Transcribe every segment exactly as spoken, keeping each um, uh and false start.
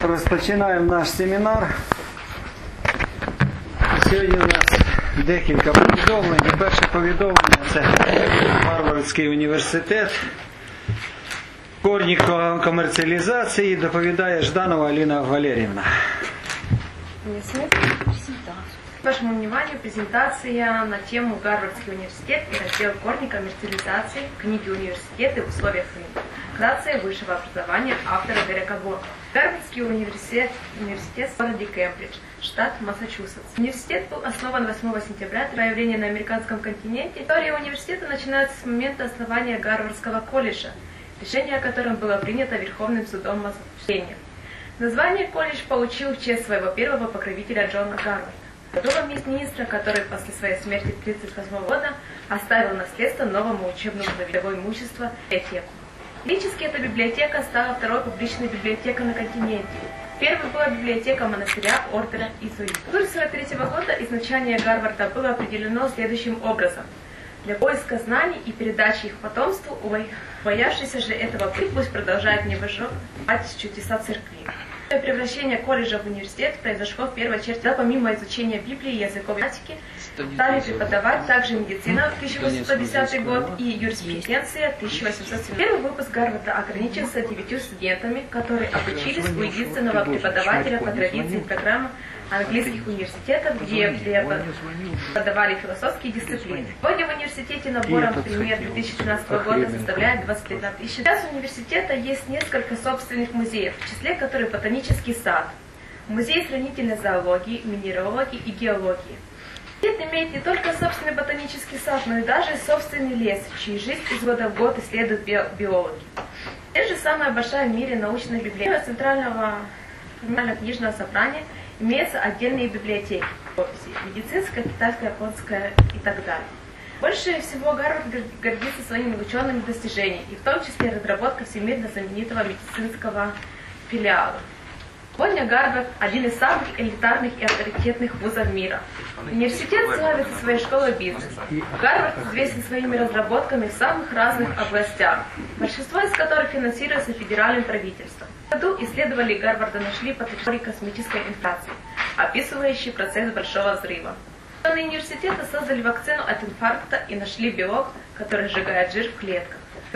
Розпочинаємо наш семінар. Сьогодні у нас декілька повідомлень. Перше повідомлення – це Гарвардський університет. Корні комерціалізації доповідає Жданова Алина Валерьевна. Вашему вниманию презентация на тему Гарвардский университет и раздел «Корни коммерциализации. Книги университета в условиях рынка. Вкратце высшего образования» автора Дерека Борка. Гарвардский университет, университет в городе Кембридж, штат Массачусетс. Университет был основан восьмого сентября, появления на американском континенте. История университета начинается с момента основания Гарвардского колледжа, решение о котором было принято Верховным судом Массачусетса. Название колледж получил в честь своего первого покровителя Джона Гарварда, второго министра, который после своей смерти в тысяча девятьсот тридцать восьмом году оставил наследство новому учебному видовому имуществу библиотеку. Фактически эта библиотека стала второй публичной библиотекой на континенте. Первой была библиотека монастыря ордена иезуитов. В сорок третьего года изначание Гарварда было определено следующим образом. Для поиска знаний и передачи их потомству, боявшийся же этого пусть продолжает не выживать чудеса церкви. Превращение колледжа в университет произошло в первой черте. Помимо изучения Библии и языковой математики, стали преподавать также медицина тысяча восемьсот десятый год и юриспруденция тысяча восемьсот семнадцатый. Первый выпуск Гарварда ограничился девятью студентами, которые обучились у единственного преподавателя по традиции программы английских университетов, где преподавали философские дисциплины. Сегодня в университете набором, например, две тысячи тринадцатого года составляет двадцать одна тысяча. Сейчас у университета есть несколько собственных музеев, в числе которых ботанический сад, музей сравнительной зоологии, минералогии и геологии. Университет имеет не только собственный ботанический сад, но и даже собственный лес, чью жизнь из года в год исследуют биологи. Это же самая большая в мире научная библиотека Центрального книжного собрания. Имеются отдельные библиотеки, медицинская, китайская, японская и так далее. Больше всего Гарвард гордится своими учеными достижениями, и в том числе разработка всемирно знаменитого медицинского филиала. Сегодня Гарвард – один из самых элитарных и авторитетных вузов мира. Университет славится своей школой бизнеса. Гарвард известен своими разработками в самых разных областях, большинство из которых финансируется федеральным правительством. В году исследователи Гарварда нашли потенциал космической инфляции, описывающий процесс Большого взрыва. Ученые университета создали вакцину от инфаркта и нашли белок, который сжигает жир в клетках.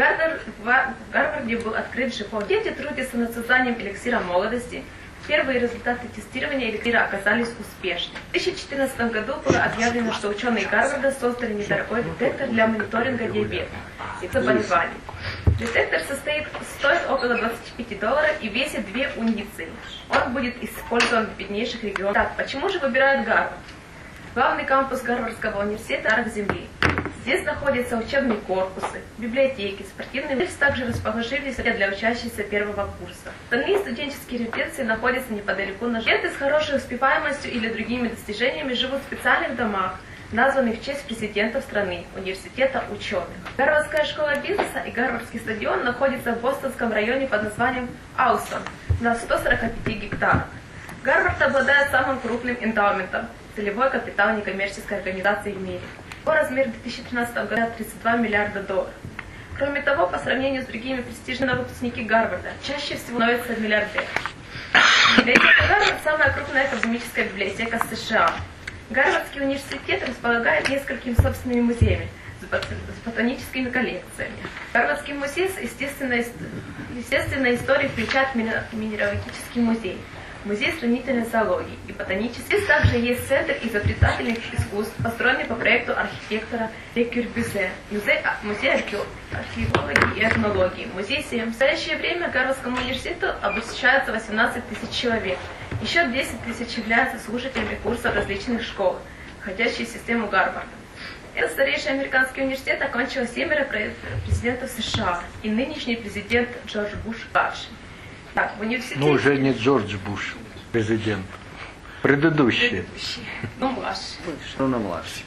В Гарварде был открыт жипон. Дети трудятся над созданием эликсира молодости. Первые результаты тестирования эликсира оказались успешными. В две тысячи четырнадцатом году было объявлено, что ученые Гарварда создали недорогой детектор для мониторинга диабета и заболеваний. Детектор состоит, стоит около двадцати пяти долларов и весит две унции. Он будет использован в беднейших регионах. Так, почему же выбирают Гарвард? Главный кампус Гарвардского университета – Арк Земли. Здесь находятся учебные корпусы, библиотеки, спортивные музеи, также расположились для учащихся первого курса. Остальные студенческие резиденции находятся неподалеку. Студенты с хорошей успеваемостью или другими достижениями живут в специальных домах, названных в честь президентов страны, университета ученых. Гарвардская школа бизнеса и Гарвардский стадион находятся в бостонском районе под названием Аустон на ста сорока пяти гектарах. Гарвард обладает самым крупным эндаументом – целевой капитал некоммерческой организации в мире. Его размер в две тысячи тринадцатом году тридцать два миллиарда долларов. Кроме того, по сравнению с другими престижными выпускники Гарварда, чаще всего становятся миллиардерами. Библиотека Гарвард – самая крупная академическая библиотека США. Гарвардский университет располагает несколькими собственными музеями с ботаническими коллекциями. Гарвардский музей естественной, естественной истории включает минералогический музей, музей сравнительной зоологии и ботанический. Здесь также есть центр изобретательных искусств, построенный по проекту архитектора Ле Кюрбюзе, музей, музей археологии и этнологии, музей семь. В настоящее время Гарвардскому университету обучаются восемнадцать тысяч человек. Еще десять тысяч являются слушателями курсов различных школ, входящих в систему Гарварда. Этот старейший американский университет окончил семеро президентов США и нынешний президент Джордж Буш-младший. Так, в университете... Ну, уже не Джордж Буш, президент. Предыдущий. Предыдущий. Ну, младший. Ну, на младший.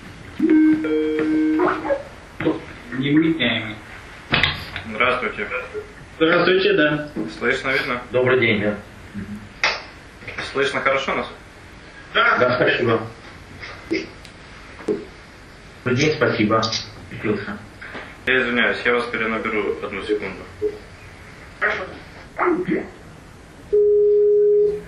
Не Здравствуйте. Здравствуйте, да. Слышно, видно? Добрый день, да. Слышно хорошо нас? Да. Да, спасибо. Добрый день, спасибо. Слышно. Я извиняюсь, я вас перенаберу одну секунду. Хорошо.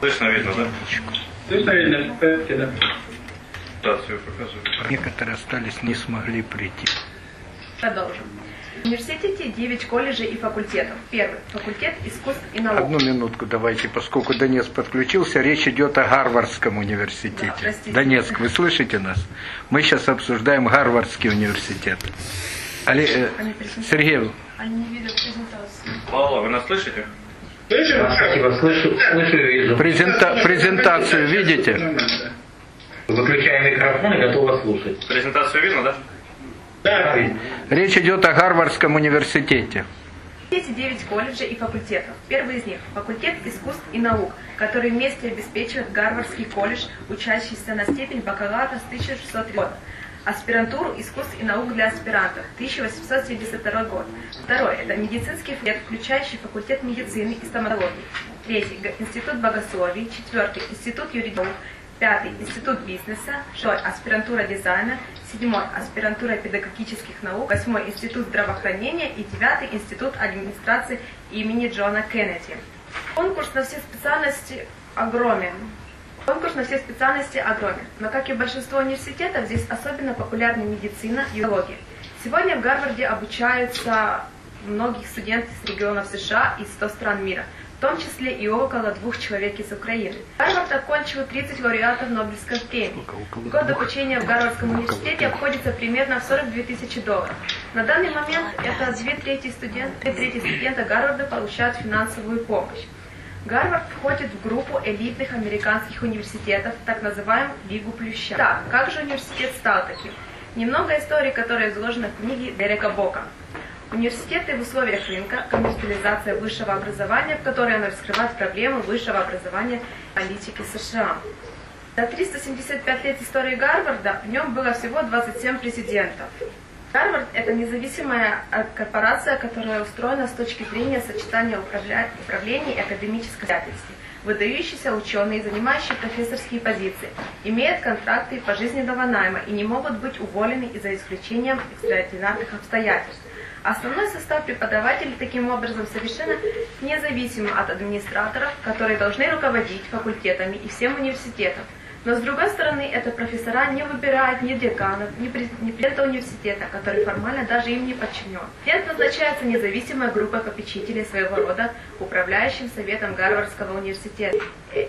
Слышно, видно, да? Слышно, видно? В порядке, да. Презентацию показываю. Некоторые остались, не смогли прийти. Продолжим. В университете девять колледжей и факультетов. Первый – факультет искусств и наук. Одну минутку давайте, поскольку Донецк подключился, речь идет о Гарвардском университете. Да, простите. Донецк, вы слышите нас? Мы сейчас обсуждаем Гарвардский университет. Али, э, Сергей, Они не видят презентацию. Павла, вы нас слышите? Слышим? Да, спасибо, слышу, слышу и вижу. презента- презентацию видите? Выключаем микрофон и готово слушать. Презентацию видно, да? Да. Речь идет о Гарвардском университете. Эти девять колледжей и факультетов. Первый из них – факультет искусств и наук, который вместе обеспечивает Гарвардский колледж, учащийся на степень бакалавра с тысяча шестьсот года. Аспирантуру искусств и наук для аспирантов, тысяча восемьсот семьдесят второй год. Второй – это медицинский факультет, включающий факультет медицины и стоматологии. Третий – институт богословий. Четвертый – институт юридов. Пятый – институт бизнеса. Шестой – аспирантура дизайна. Седьмой – аспирантура педагогических наук. Восьмой – институт здравоохранения. И девятый – институт администрации имени Джона Кеннеди. Конкурс на все специальности огромен. Конкурс на все специальности огромен. Но, как и большинство университетов, здесь особенно популярна медицина и биология. Сегодня в Гарварде обучаются многие студенты из регионов США и ста стран мира, в том числе и около двух человек из Украины. Гарвард окончил тридцать лауреатов Нобелевской премии. Год обучения в Гарвардском университете обходится примерно в сорок две тысячи долларов. На данный момент это две трети студентов, две трети студента Гарварда получают финансовую помощь. Гарвард входит в группу элитных американских университетов, так называемую Лигу Плюща. Так, как же университет стал таким? Немного истории, которая изложена в книге Дерека Бока. Университеты в условиях рынка, коммерциализация высшего образования, в которой она раскрывает проблемы высшего образования политики США. За триста семьдесят пять лет истории Гарварда в нем было всего двадцать семь президентов. Гарвард – это независимая корпорация, которая устроена с точки зрения сочетания управля... управления и академической деятельности. Выдающиеся ученые, занимающие профессорские позиции, имеют контракты пожизненного найма и не могут быть уволены из-за исключением экстраординарных обстоятельств. Основной состав преподавателей таким образом совершенно независим от администраторов, которые должны руководить факультетами и всем университетом. Но с другой стороны, это профессора не выбирают ни деканов, ни президента университета, который формально даже им не подчинен. Президент назначается независимой группой попечителей своего рода, управляющим советом Гарвардского университета.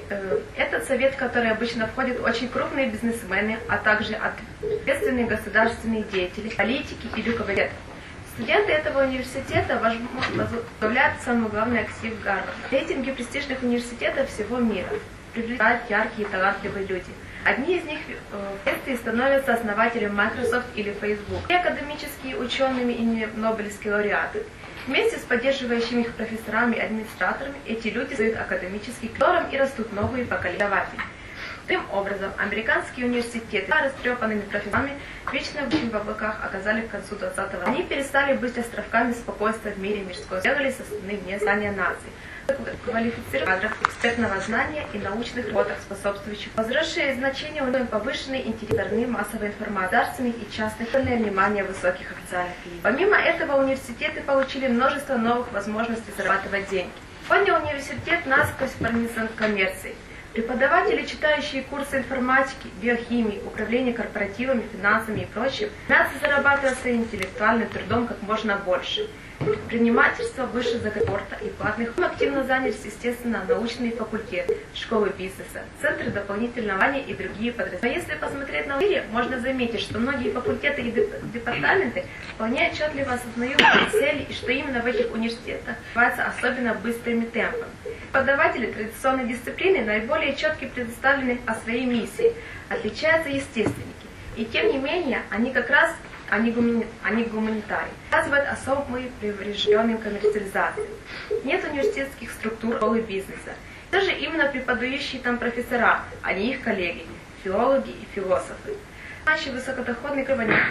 Этот совет, в который обычно входят очень крупные бизнесмены, а также ответственные государственные деятели, политики и руководители. Студенты этого университета возглавляют самый главный актив Гарварда. Рейтинги престижных университетов всего мира привлекают яркие и талантливые люди. Одни из них впоследствии становятся основателями Microsoft или Facebook. И академические учеными и нобелевские лауреаты. Вместе с поддерживающими их профессорами и администраторами эти люди создают академический класс и растут новые поколения преподавателей. Таким образом, американские университеты с растрепанными профессорами, вечно в облаках, оказались к концу двадцатого века. Они перестали быть островками спокойствия в мире мирского, сделали с основным местом знания наций, квалифицированных кадров, экспертного знания и научных работах, способствующих возросшее значение уровня повышенной интеллектуальной массовой информации, государственных и частных, внимание высоких официальных лиц. Помимо этого, университеты получили множество новых возможностей зарабатывать деньги. Сегодня университет насквозь пронизан коммерцией. Преподаватели, читающие курсы информатики, биохимии, управления корпоративами, финансами и прочим, стремятся зарабатывать своим интеллектуальным трудом как можно больше. Предпринимательство выше закона и платных. Мы активно занялись, естественно, научные факультеты, школы бизнеса, центры дополнительного знания и другие подразделения. Но если посмотреть на мире, можно заметить, что многие факультеты и департаменты вполне отчетливо осознают цели и что именно в этих университетах развиваются особенно быстрыми темпами. Преподаватели традиционной дисциплины наиболее четко представлены о своей миссии, отличаются естественники. И тем не менее, они как раз Они, гумани... они гуманитарии. Показывают особые преврежденные коммерциализации. Нет университетских структур школы бизнеса. Даже именно преподающие там профессора, а не их коллеги, филологи и философы. Наши высокодоходные кровоники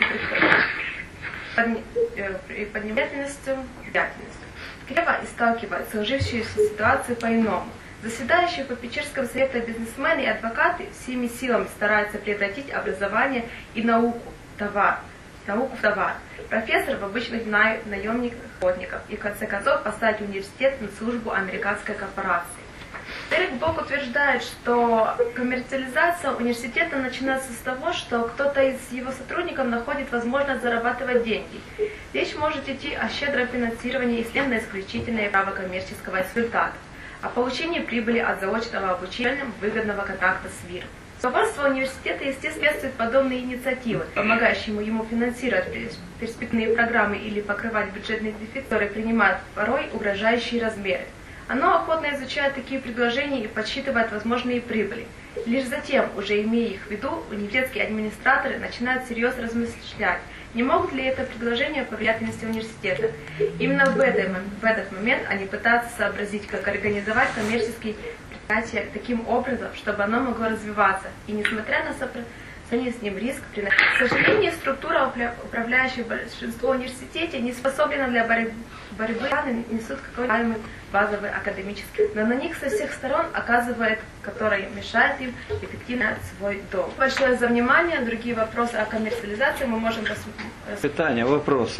поднимательностью и деятельностью. Криво и сталкивают сложившуюся ситуацию по-иному. Заседающие в попечительском совете бизнесмены и адвокаты всеми силами стараются превратить образование и науку в товар. науку в товар. Профессор в обычных наемников, охотников и в конце концов поставить университет на службу американской корпорации. Эрик Бок утверждает, что коммерциализация университета начинается с того, что кто-то из его сотрудников находит возможность зарабатывать деньги. Речь может идти о щедром финансировании если на исключительное право коммерческого результата, о получении прибыли от заочного обучения выгодного контракта с ВИР. Руководство университета, естественно, приветствует подобные инициативы, помогающие ему финансировать перспективные программы или покрывать бюджетный дефицит, которые принимают порой угрожающие размеры. Оно охотно изучает такие предложения и подсчитывает возможные прибыли. Лишь затем, уже имея их в виду, университетские администраторы начинают всерьез размышлять, не могут ли это предложение повлиять на университета. Именно в, этой, в этот момент они пытаются сообразить, как организовать коммерческий предприятие таким образом, чтобы оно могло развиваться. И несмотря на сопряжение с ним риск, к сожалению, структура, управляющая большинство университетов, не способна для борьбы, борьбы несут какой-то базовый академический, но на них со всех сторон оказывает, который мешает им эффективно свой дом. Большое за внимание. Другие вопросы о коммерциализации мы можем рассмотреть. Питания, вопросы.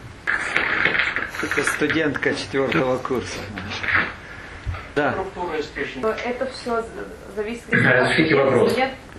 Это студентка четвертого курса. Да. Это все зависит Разрешите вопрос.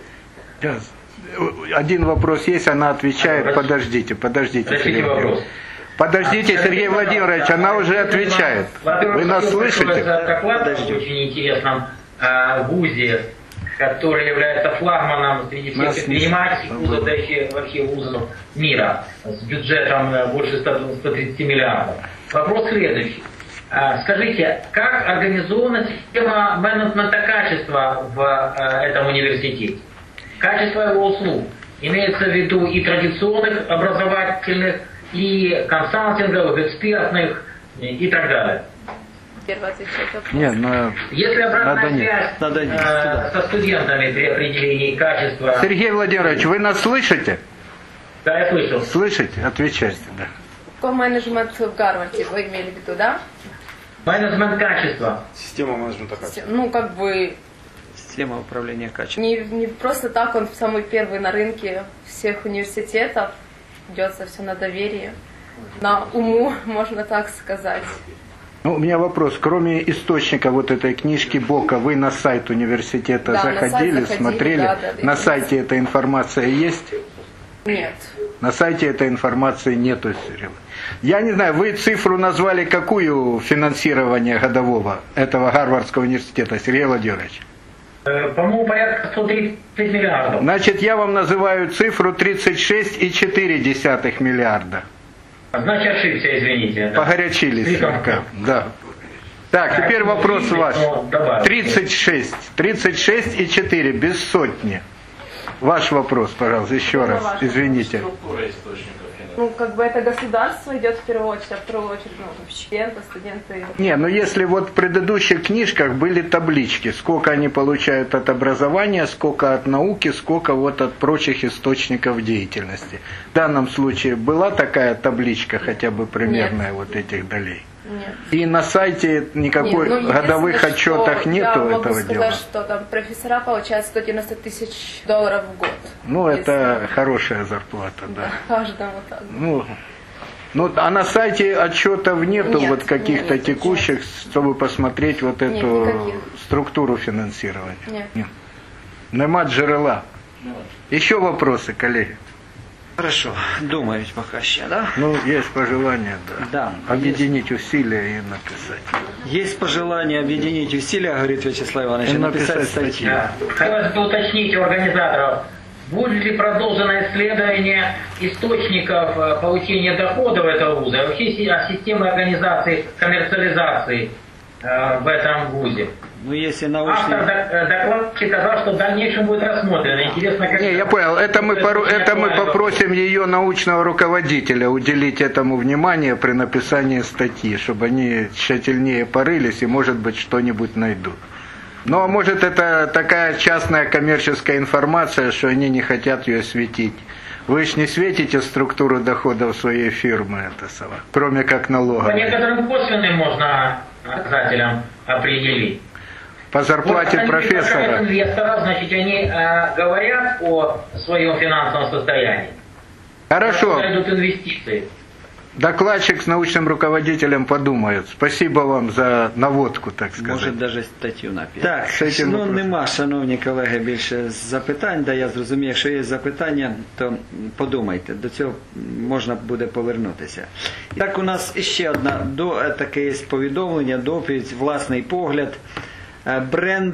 Один вопрос есть, она отвечает. Подождите, подождите. Разрешите вопрос. Подождите, Сергей Владимирович, она уже отвечает. Вы нас слышите? Доклад в очень интересном э, вузе, который является флагманом среди всех предпринимательских вузов, да еще вообще вузов мира, с бюджетом больше ста тридцати миллиардов. Вопрос следующий. Скажите, как организована система менеджмента качества в э, этом университете? Качество его услуг. Имеется в виду и традиционных образовательных, и консалтинговых, экспертных, и так далее. Нет, но Если обратная надо связь Надо нет. э, со студентами при определении качества... Сергей Владимирович, вы нас слышите? Да, я слышал. Слышите? Отвечайте, да. Какой менеджмент в Гарварде вы имели в виду, да? Менеджмент качества. Система менеджмента качества. Ну, как бы, Система управления качеством. не, не просто так он самый первый на рынке всех университетов. Идется все на доверие, на уму, можно так сказать. Ну, у меня вопрос. Кроме источника вот этой книжки Бока, вы на сайт университета Да, на сайт заходили, заходили, смотрели? да, да, да. На сайте эта информация есть? Нет. На сайте этой информации нету, Сергей. Я не знаю, вы цифру назвали какую финансирование годового этого Гарвардского университета, Сергей Владимирович? Э, По-моему, порядка сто тридцать миллиардов. Значит, я вам называю цифру тридцать шесть и четыре десятых миллиарда. Значит, ошибся, извините. Да. Погорячились Слишком слегка. Да. Так, теперь вопрос ваш. тридцать шесть. тридцать шесть и четыре, без сотни. Ваш вопрос, пожалуйста, еще раз. Извините. Ну, как бы это государство идет в первую очередь, а в вторую очередь, ну, студенты, студенты. Не, ну если вот в предыдущих книжках были таблички, сколько они получают от образования, сколько от науки, сколько вот от прочих источников деятельности. В данном случае была такая табличка хотя бы примерная? Нет. Вот этих долей? Нет. И на сайте никакой Нет, ну, годовых отчетах нету я могу этого сказать, дела? что там профессора получают сто девяносто тысяч долларов в год. Ну, Если... это хорошая зарплата, да. Да, каждому так. Ну, ну, а на сайте отчетов нету Нет, вот каких-то нет, текущих, нет. чтобы посмотреть вот Нет, эту никаких. структуру финансирования? Нет. Нет. Нема джерела. Еще вопросы, коллеги? Хорошо, думають пока ще, да? Ну, есть пожелание, да. Да. Объединить усилия и написать. Есть пожелание объединить усилия, говорит Вячеслав Иванович, и И написать написать статью. Да. Хотелось бы уточнить у организаторов, будет ли продолжено исследование источников э, получения доходов этого вуза, и вообще си- о системе организации коммерциализации э, в этом вузе. Ну, если Автор научный... док- э, докладчик сказал, что в дальнейшем будет рассмотрено. Интересно, как... Не, я понял. Это мы, пору- это мы попросим ее научного руководителя уделить этому внимание при написании статьи, чтобы они тщательнее порылись и, может быть, что-нибудь найдут. Ну, а может, это такая частная коммерческая информация, что они не хотят ее светить. Вы же не светите структуру доходов своей фирмы, это самое, кроме как По налоговой. некоторым косвенным можно показателям определить. По зарплате Вот, профессора. Инвесторов, значит, они э, говорят о своем финансовом состоянии. Хорошо. Куда идут инвестиции. докладчик с научным руководителем подумает. Спасибо вам за наводку, так сказать. Може навіть статтю написати. Так, З цим ну вопросом. нема, шановні колеги, більше запитань. Да, я зрозумів, якщо є запитання, то подумайте, до цього можна буде повернутися. І так, у нас ще одна до, таке є повідомлення, доповідь, власний погляд. Е, Бренд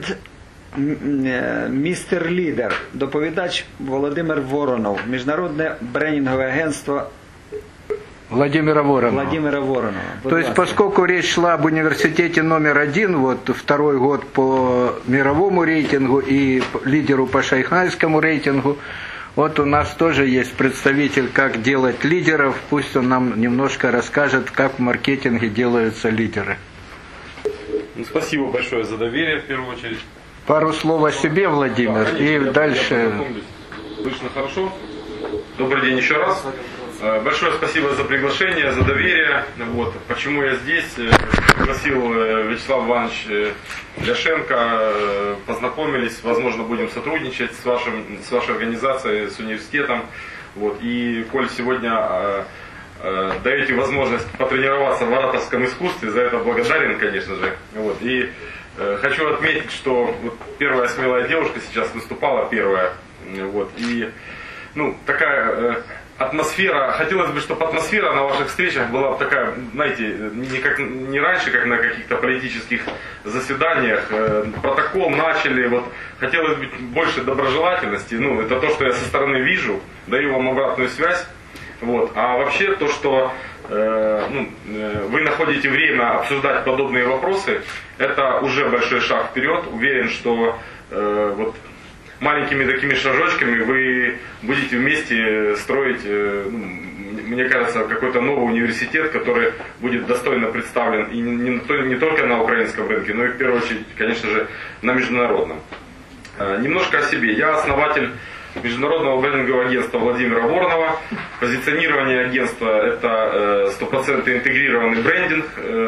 Містер Лідер, доповідач Володимир Воронов, Міжнародне брендингове агентство Владимира Воронова. Владимира Воронова. Будь То есть, ласка. поскольку речь шла об университете номер один, вот второй год по мировому рейтингу и лидеру по шанхайскому рейтингу, вот у нас тоже есть представитель, как делать лидеров. Пусть он нам немножко расскажет, как в маркетинге делаются лидеры. Ну, спасибо большое за доверие, в первую очередь. Пару слов о себе, Владимир, Да, и я- я дальше... познакомлюсь. Слышно хорошо? Добрый день еще раз. Э, Большое спасибо за приглашение, за доверие. Вот. Почему я здесь? Э, Пригласил э, Вячеслав Иванович э, Ляшенко, э, познакомились, возможно, будем сотрудничать с, вашим, с вашей организацией, с университетом. Вот. И коль сегодня э, э, даете возможность потренироваться в ораторском искусстве, за это благодарен, конечно же. Вот. И э, хочу отметить, что вот первая смелая девушка сейчас выступала, первая. Вот. И ну, такая э, атмосфера, хотелось бы, чтобы атмосфера на ваших встречах была такая, знаете, не, как, не раньше, как на каких-то политических заседаниях, э, протокол начали, вот, хотелось бы больше доброжелательности, ну, это то, что я со стороны вижу, даю вам обратную связь, вот, а вообще то, что э, ну, э, вы находите время обсуждать подобные вопросы, это уже большой шаг вперед, уверен, что э, вот, маленькими такими шажочками вы будете вместе строить, ну, мне кажется, какой-то новый университет, который будет достойно представлен и не, не только на украинском рынке, но и в первую очередь, конечно же, на международном. Немножко о себе. Я основатель Международного брендингового агентства Владимира Воронова. Позиционирование агентства – это стопроцентно интегрированный брендинг.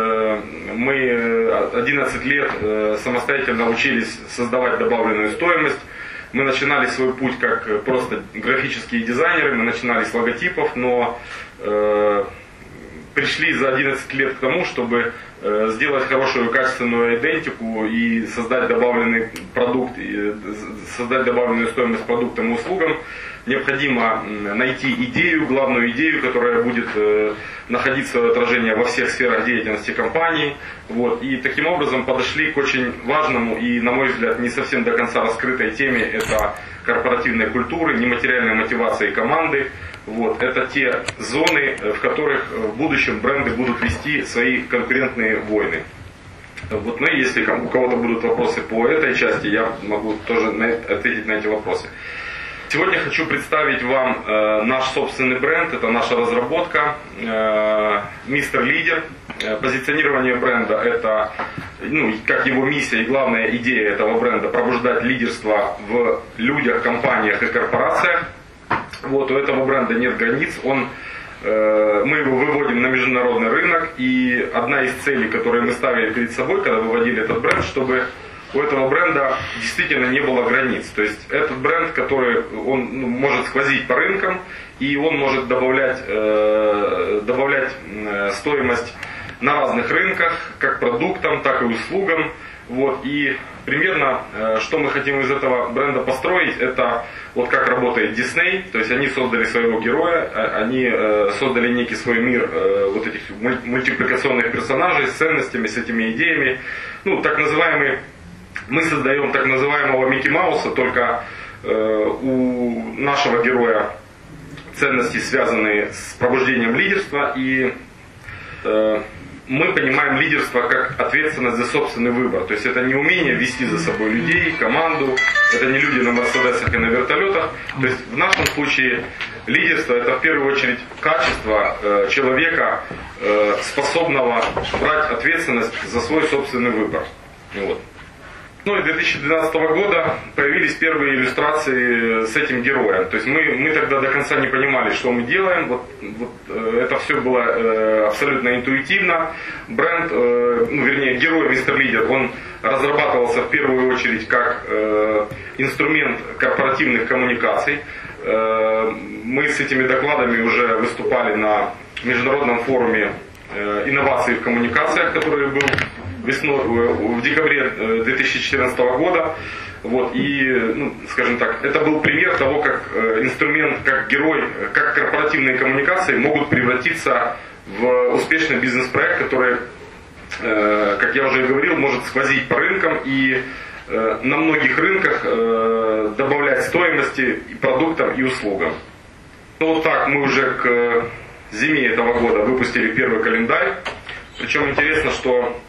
Мы одиннадцать лет самостоятельно учились создавать добавленную стоимость. Мы начинали свой путь как просто графические дизайнеры, мы начинали с логотипов, но э, пришли за одиннадцать лет к тому, чтобы э, сделать хорошую качественную идентику и создать добавленный продукт, и создать добавленную стоимость продуктам и услугам. Необходимо найти идею, главную идею, которая будет э, находить свое отражение во всех сферах деятельности компании. Вот. И таким образом подошли к очень важному и, на мой взгляд, не совсем до конца раскрытой теме, это корпоративной культуры, нематериальной мотивации команды. Вот. Это те зоны, в которых в будущем бренды будут вести свои конкурентные войны. Вот. Ну и если у кого-то будут вопросы по этой части, я могу тоже ответить на эти вопросы. Сегодня хочу представить вам э, наш собственный бренд, это наша разработка, э, Мистер Лидер. Э, позиционирование бренда – это, ну, как его миссия и главная идея этого бренда – пробуждать лидерство в людях, компаниях и корпорациях. Вот, у этого бренда нет границ, он, э, мы его выводим на международный рынок, и одна из целей, которые мы ставили перед собой, когда выводили этот бренд, чтобы у этого бренда действительно не было границ. То есть этот бренд, который он ну, может сквозить по рынкам, и он может добавлять, э, добавлять э, стоимость на разных рынках, как продуктам, так и услугам. Вот. И примерно, э, что мы хотим из этого бренда построить, это вот как работает Disney. То есть они создали своего героя, они э, создали некий свой мир э, вот этих мультипликационных персонажей с ценностями, с этими идеями. Ну, так называемый Мы создаем так называемого Микки Мауса, только э, у нашего героя ценности, связанные с пробуждением лидерства, и э, мы понимаем лидерство как ответственность за собственный выбор. То есть это не умение вести за собой людей, команду, это не люди на мерседесах и на вертолетах. То есть в нашем случае лидерство – это в первую очередь качество э, человека, э, способного брать ответственность за свой собственный выбор. Вот. Ну и две тысячи двенадцатого года появились первые иллюстрации с этим героем. То есть мы, мы тогда до конца не понимали, что мы делаем. Вот, вот, э, это все было э, абсолютно интуитивно. Бренд, э, ну, вернее, герой Мистер Лидер, он разрабатывался в первую очередь как э, инструмент корпоративных коммуникаций. Э, мы с этими докладами уже выступали на международном форуме инноваций в коммуникациях, который был весной, в декабре две тысячи четырнадцатого года. Вот, и, ну, скажем так, это был пример того, как инструмент, как герой, как корпоративные коммуникации могут превратиться в успешный бизнес-проект, который, как я уже говорил, может сквозить по рынкам и на многих рынках добавлять стоимости и продуктам, и услугам. Ну вот так мы уже к зиме этого года выпустили первый календарь. Причем интересно, что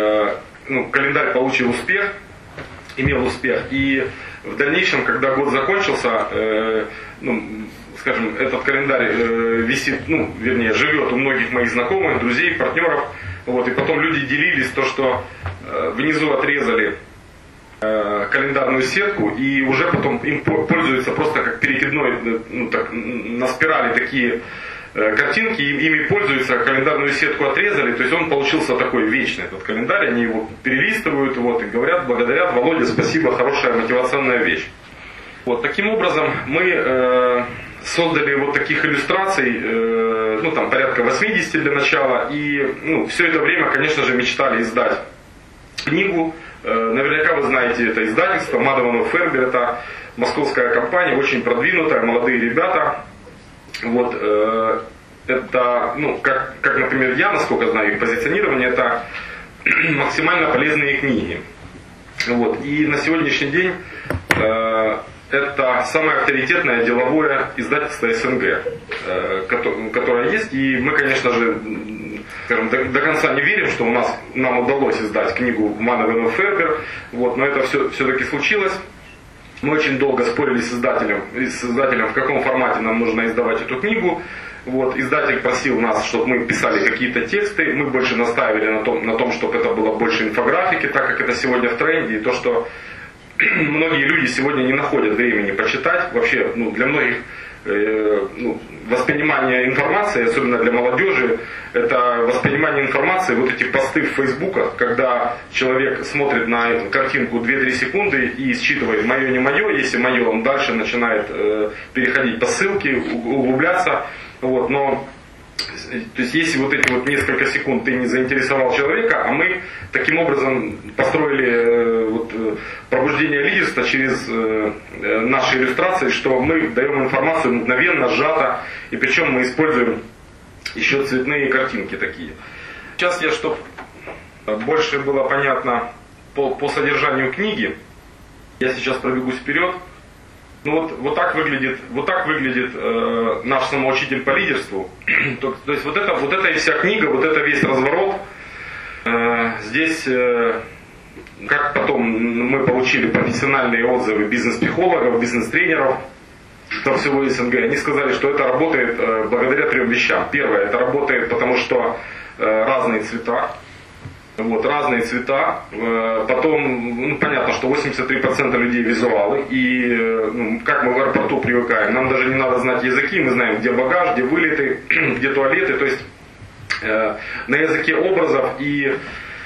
ну, календарь получил успех, имел успех. И в дальнейшем, когда год закончился, э, ну, скажем, этот календарь э, висит, ну, вернее, живет у многих моих знакомых, друзей, партнеров. Вот, и потом люди делились то, что э, внизу отрезали э, календарную сетку, и уже потом им пользуются просто как перекидной, ну, так, на спирали такие картинки, ими пользуются, календарную сетку отрезали, то есть он получился такой вечный, этот календарь, они его перелистывают вот, и говорят, благодарят, Володя, спасибо, хорошая мотивационная вещь. Вот, таким образом мы э, создали вот таких иллюстраций, э, ну там порядка восемьдесят для начала, и ну, все это время, конечно же, мечтали издать книгу. Э, наверняка вы знаете это издательство, Мадованов Фербер, это московская компания, очень продвинутая, молодые ребята. Вот, э, это, ну, как, как, например, я, насколько знаю, их позиционирование, это максимально полезные книги. Вот, и на сегодняшний день э, это самое авторитетное деловое издательство СНГ, э, которое, которое есть. И мы, конечно же, скажем, до, до конца не верим, что у нас, нам удалось издать книгу Мановен Фербер, вот, но это все, все-таки случилось. Мы очень долго спорили с издателем, с издателем, в каком формате нам нужно издавать эту книгу. Вот, издатель просил нас, чтобы мы писали какие-то тексты. Мы больше настаивали на том, на том, чтобы это было больше инфографики, так как это сегодня в тренде. И то, что многие люди сегодня не находят времени почитать. Вообще, ну, для многих э, ну, воспринимание информации, особенно для молодежи, это воспринимание информации, вот эти посты в фейсбуках, когда человек смотрит на эту картинку две-три секунды и считывает мое, не мое, если мое, он дальше начинает э, переходить по ссылке, углубляться. Вот, но то есть если вот эти вот несколько секунд ты не заинтересовал человека, а мы таким образом построили э, вот, пробуждение лидерства через э, наши иллюстрации, что мы даем информацию мгновенно, сжато, и причем мы используем еще цветные картинки такие. Сейчас я, чтобы больше было понятно по, по содержанию книги, я сейчас пробегусь вперед. Ну вот, вот так выглядит, вот так выглядит э, наш самоучитель по лидерству. то, то есть вот это, вот это и вся книга, вот это весь разворот. Э, здесь, э, как потом мы получили профессиональные отзывы бизнес-психологов, бизнес-тренеров со всего СНГ, они сказали, что это работает э, благодаря трем вещам. Первое, это работает потому, что э, разные цвета. Вот, разные цвета. Потом, ну, понятно, что восемьдесят три процента людей визуалы. И ну, как мы в аэропорту привыкаем, нам даже не надо знать языки, мы знаем, где багаж, где вылеты, где туалеты. То есть э, на языке образов. И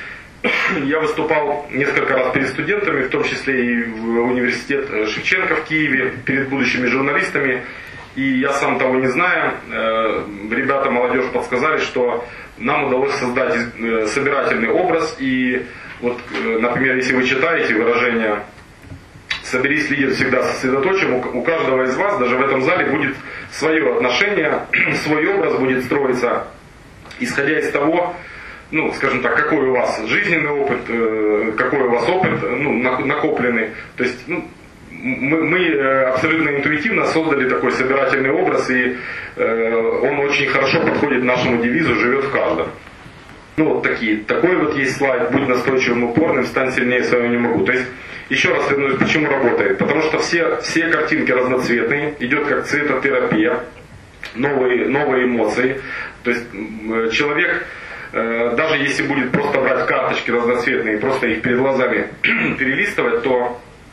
я выступал несколько раз перед студентами, в том числе и в университет Шевченко в Киеве, перед будущими журналистами. И я сам того не зная, э, ребята, молодежь подсказали, что нам удалось создать собирательный образ. И вот, например, если вы читаете выражение «соберись, лидер, всегда сосредоточен», у каждого из вас, даже в этом зале, будет свое отношение, свой образ будет строиться, исходя из того, ну, скажем так, какой у вас жизненный опыт, какой у вас опыт, ну, накопленный. То есть, ну, Мы, мы абсолютно интуитивно создали такой собирательный образ, и э, он очень хорошо подходит нашему девизу «Живет в каждом». Ну вот такие, такой вот есть слайд: «Будь настойчивым, упорным, стань сильнее своего не могу». То есть, еще раз вернусь, почему работает. Потому что все, все картинки разноцветные, идет как цветотерапия, новые, новые эмоции. То есть человек, э, даже если будет просто брать карточки разноцветные и просто их перед глазами перелистывать, то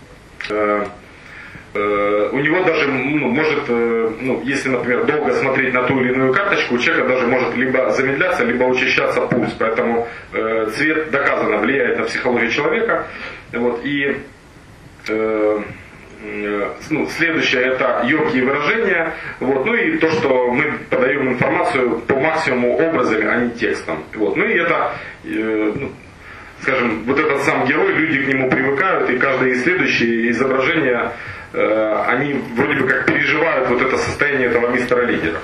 у него даже ну, может, ну, если, например, долго смотреть на ту или иную карточку, у человека даже может либо замедляться, либо учащаться пульс. Поэтому э, цвет доказано влияет на психологию человека. Вот, и э, ну, следующее это емкие выражения, вот, ну и то, что мы подаем информацию по максимуму образами, а не текстом. Вот, ну и это, э, ну, скажем, вот этот сам герой, люди к нему привыкают, и каждое следующее изображение, э, они вроде бы как переживают вот это состояние этого мистера-лидера.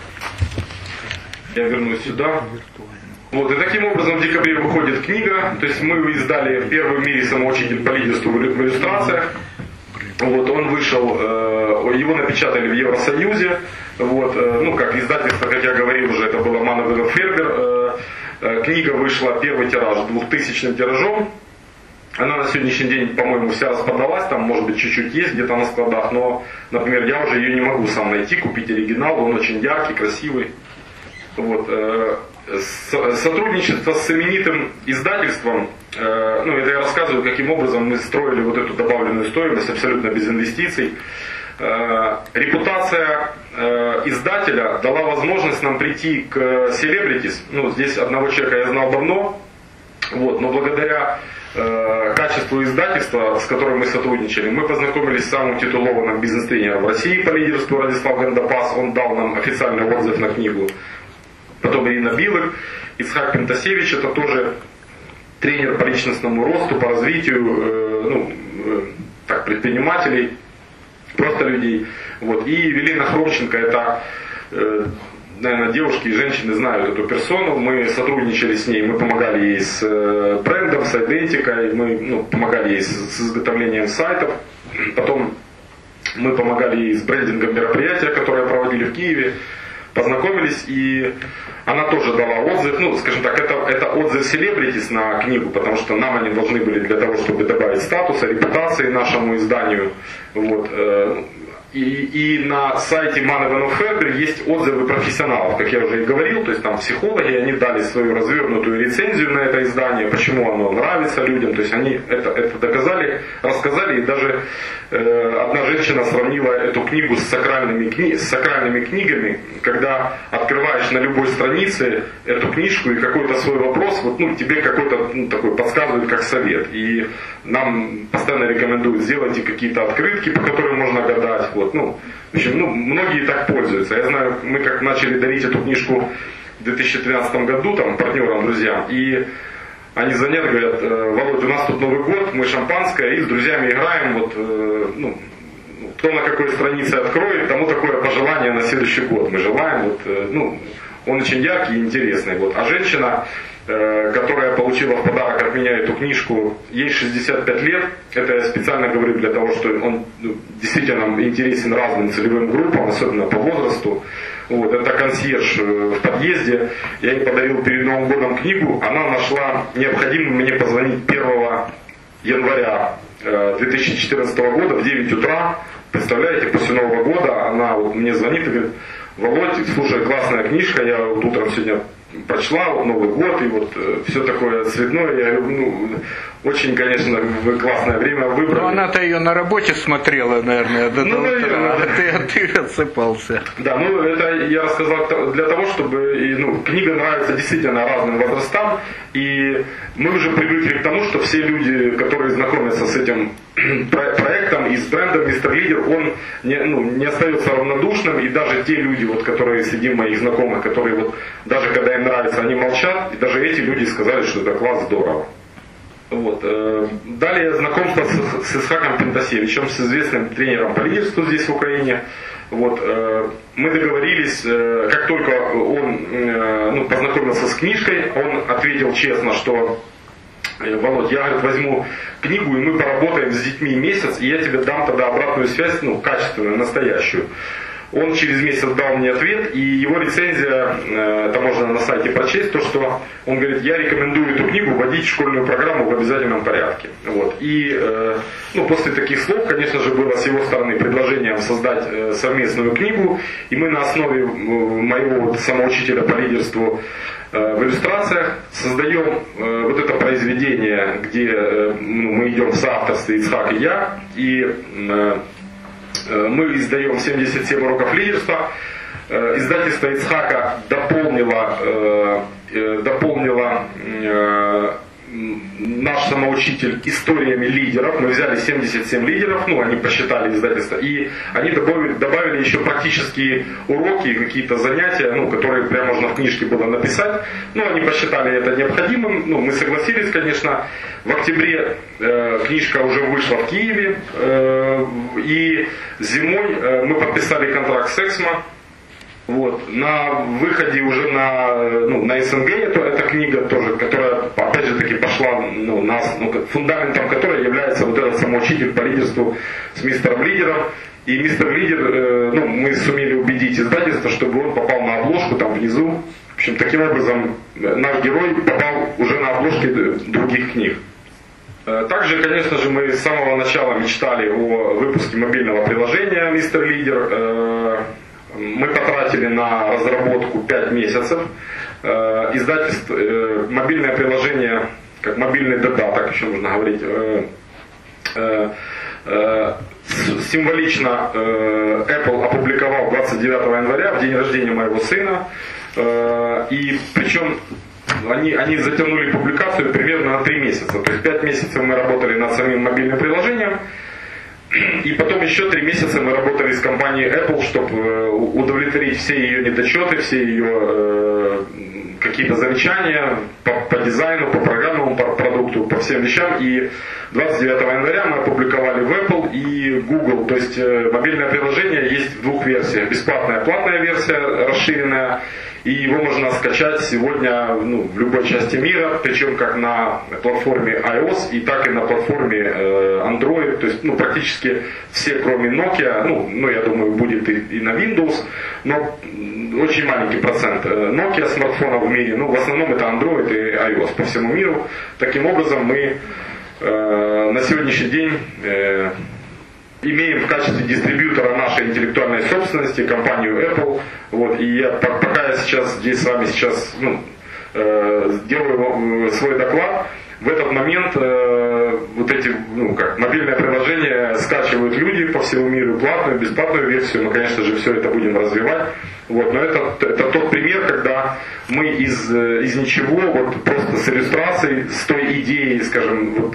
Я вернусь сюда. Вот, и таким образом в декабре выходит книга, то есть мы издали первый в мире самоучитель по лидерству в иллюстрациях. Вот, он вышел, э, его напечатали в Евросоюзе, вот, э, ну как издательство, как я говорил уже, это было Манневелл Фербер. Э, э, книга вышла, первый тираж двухтысячным тиражом. Она на сегодняшний день, по-моему, вся распродалась, там может быть чуть-чуть есть где-то на складах, но, например, я уже ее не могу сам найти, купить оригинал, он очень яркий, красивый. Вот, э, сотрудничество с знаменитым издательством, э, ну это я рассказываю, каким образом мы строили вот эту добавленную стоимость абсолютно без инвестиций. Э, репутация э, издателя дала возможность нам прийти к Celebrities. Ну, здесь одного человека я знал давно, вот, но благодаря э, качеству издательства, с которым мы сотрудничали, мы познакомились с самым титулованным бизнес-тренером в России по лидерству Радислав Гандапас. Он дал нам официальный отзыв на книгу. Потом Ирина Билык, Ицхак Пентасевич, это тоже тренер по личностному росту, по развитию э, ну, э, так, предпринимателей, просто людей. Вот. И Евелина Хромченко, это, э, наверное, девушки и женщины знают эту персону. Мы сотрудничали с ней, мы помогали ей с э, брендом, с идентикой, мы ну, помогали ей с, с изготовлением сайтов. Потом мы помогали ей с брендингом мероприятия, которое проводили в Киеве. Познакомились, и она тоже дала отзыв, ну, скажем так, это, это отзыв Celebrities на книгу, потому что нам они должны были для того, чтобы добавить статуса, репутации нашему изданию. Вот. И, и на сайте Манневелл Фербер есть отзывы профессионалов, как я уже и говорил, то есть там психологи, они дали свою развернутую рецензию на это издание, почему оно нравится людям, то есть они это, это доказали, рассказали, и даже э, одна женщина сравнила эту книгу с сакральными, кни, с сакральными книгами, когда открываешь на любой странице эту книжку и какой-то свой вопрос, вот, ну, тебе какой-то ну, такой подсказывают как совет, и нам постоянно рекомендуют сделайте какие-то открытки, по которым можно гадать. Вот, ну, в общем, ну, многие так пользуются. Я знаю, мы как начали дарить эту книжку в две тысячи тринадцатом году там, партнерам, друзьям, и они звонят, говорят, Володь, у нас тут Новый год, мы шампанское, и с друзьями играем, вот, ну, кто на какой странице откроет, тому такое пожелание на следующий год мы желаем, вот, ну, он очень яркий и интересный. Вот. А женщина, которая получила в подарок от меня эту книжку, ей шестьдесят пять лет, это я специально говорю для того, что он действительно интересен разным целевым группам, особенно по возрасту. Вот, это консьерж в подъезде, я ей подарил перед Новым годом книгу, она нашла необходимым мне позвонить первого января две тысячи четырнадцатого года в девять утра, представляете, после Нового года она вот мне звонит и говорит, Володь, слушай, классная книжка, я вот утром сегодня прочла, вот Новый год, и вот э, все такое цветное, я говорю, ну, очень, конечно, вы классное время выбрали. Ну, она-то ее на работе смотрела, наверное, до ну, того, наверное, а да. ты, ты отсыпался. Да, ну, это я рассказал для того, чтобы, и, ну, книга нравится действительно разным возрастам, и мы уже привыкли к тому, что все люди, которые знакомятся с этим проектом и с брендом мистер Лидер, он не, ну, не остается равнодушным, и даже те люди, вот, которые среди моих знакомых, которые вот, даже когда им нравится, они молчат, и даже эти люди сказали, что это класс, здорово. Вот. Далее знакомство с, с Ицхаком Пентасевичем, с известным тренером по лидерству здесь в Украине. Вот. Мы договорились, как только он ну, познакомился с книжкой, он ответил честно, что Володь, я говорит, возьму книгу, и мы поработаем с детьми месяц, и я тебе дам тогда обратную связь, ну, качественную, настоящую. Он через месяц дал мне ответ, и его рецензия, это можно на сайте прочесть, то, что он говорит, я рекомендую эту книгу вводить в школьную программу в обязательном порядке. Вот. И ну, после таких слов, конечно же, было с его стороны предложением создать совместную книгу, и мы на основе моего самоучителя по лидерству в иллюстрациях создаем вот это произведение, где ну, мы идем в соавторстве Ицхак и я, и мы издаем семьдесят семь уроков лидерства. Издательство Ицхака дополнило, дополнило наш самоучитель историями лидеров. Мы взяли семьдесят семь лидеров, ну, они посчитали издательство, и они добавили, добавили еще практические уроки, какие-то занятия, ну, которые прямо можно в книжке было написать. Ну, они посчитали это необходимым, ну, мы согласились, конечно. В октябре э, книжка уже вышла в Киеве, э, и зимой э, мы подписали контракт с Эксмо. Вот. На выходе уже на, ну, на СНГ это, эта книга тоже, которая опять же таки пошла, ну, нас, ну, фундаментом которой является вот этот самоучитель по лидерству с мистером Лидером. И мистер Лидер, э, ну, мы сумели убедить издательство, чтобы он попал на обложку там внизу. В общем, таким образом наш герой попал уже на обложки других книг. Также, конечно же, мы с самого начала мечтали о выпуске мобильного приложения «Мистер Лидер». Мы потратили на разработку пять месяцев. Издательство, мобильное приложение, как мобильный додаток, еще нужно говорить, символично Apple опубликовал двадцать девятого января, в день рождения моего сына. И причем они, они затянули публикацию примерно на три месяца. То есть пять месяцев мы работали над самим мобильным приложением. И потом еще три месяца мы работали с компанией Apple, чтобы удовлетворить все ее недочеты, все ее какие-то замечания по, по дизайну, по программному по продукту, по всем вещам. И двадцать девятого января мы опубликовали в Apple и Google. То есть мобильное приложение есть в двух версиях. Бесплатная, платная версия, расширенная. И его можно скачать сегодня, ну, в любой части мира, причем как на платформе iOS, и так и на платформе э, Android. То есть, ну, практически все, кроме Nokia, ну, ну я думаю, будет и, и на Windows, но очень маленький процент Nokia смартфонов в мире. Ну, в основном это Android и iOS по всему миру. Таким образом, мы э, на сегодняшний день э, имеем в качестве дистрибьютора нашей интеллектуальной собственности компанию Apple. Вот, и я, пока я сейчас здесь с вами сейчас, ну, э, делаю свой доклад, в этот момент э, вот эти, ну, как, мобильное приложение скачивают люди по всему миру, платную, бесплатную версию. Мы, конечно же, все это будем развивать. Вот, но это, это тот пример, когда мы из, из ничего, вот просто с иллюстрацией, с той идеей, скажем, вот,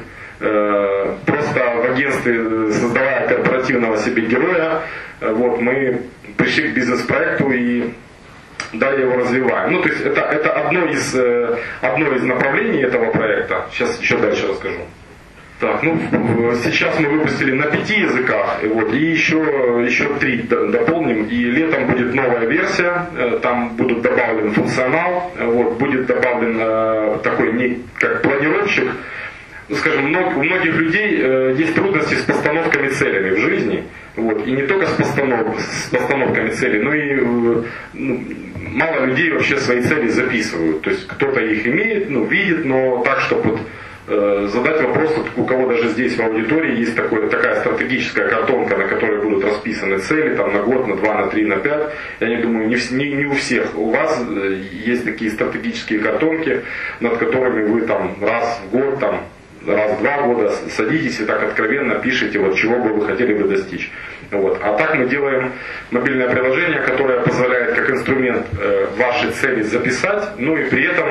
просто в агентстве, создавая корпоративного себе героя, вот, мы пришли к бизнес-проекту и далее его развиваем. Ну, то есть это, это одно, из, одно из направлений этого проекта. Сейчас еще дальше расскажу. Так, ну, сейчас мы выпустили на пяти языках, вот, и еще, еще три дополним, и летом будет новая версия, там будут добавлен функционал, вот, будет добавлен э, такой не, как планировщик. Ну, скажем, у многих людей э, есть трудности с постановками целями в жизни, вот, и не только с, постанов, с постановками целей, но и э, ну, мало людей вообще свои цели записывают. То есть кто-то их имеет, ну, видит, но так, чтобы вот, э, задать вопрос, вот, у кого даже здесь в аудитории есть такое, такая стратегическая картонка, на которой будут расписаны цели там, на год, на два, на три, на пять. Я не думаю, не, не, не у всех. У вас есть такие стратегические картонки, над которыми вы там раз в год, там, раз в два года садитесь и так откровенно пишите, вот, чего бы вы хотели бы достичь. Вот. А так мы делаем мобильное приложение, которое позволяет как инструмент э, ваши цели записать, ну и при этом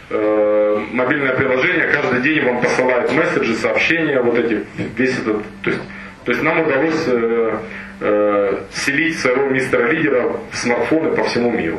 э, мобильное приложение каждый день вам посылает месседжи, сообщения, вот эти, весь этот, то есть, то есть нам удалось э, э, селить своего мистера Лидера в смартфоны по всему миру.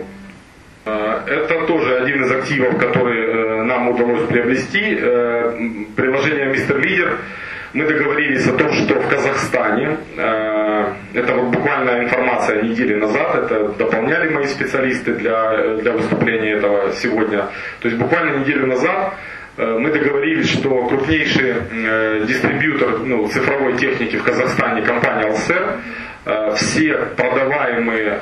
Это тоже один из активов, который нам удалось приобрести. Приложение мистер Лидер. Мы договорились о том, что в Казахстане, это вот буквально информация недели назад, это дополняли мои специалисты для, для выступления этого сегодня. То есть буквально неделю назад мы договорились, что крупнейший дистрибьютор, ну, цифровой техники в Казахстане, компания Алсер, все продаваемые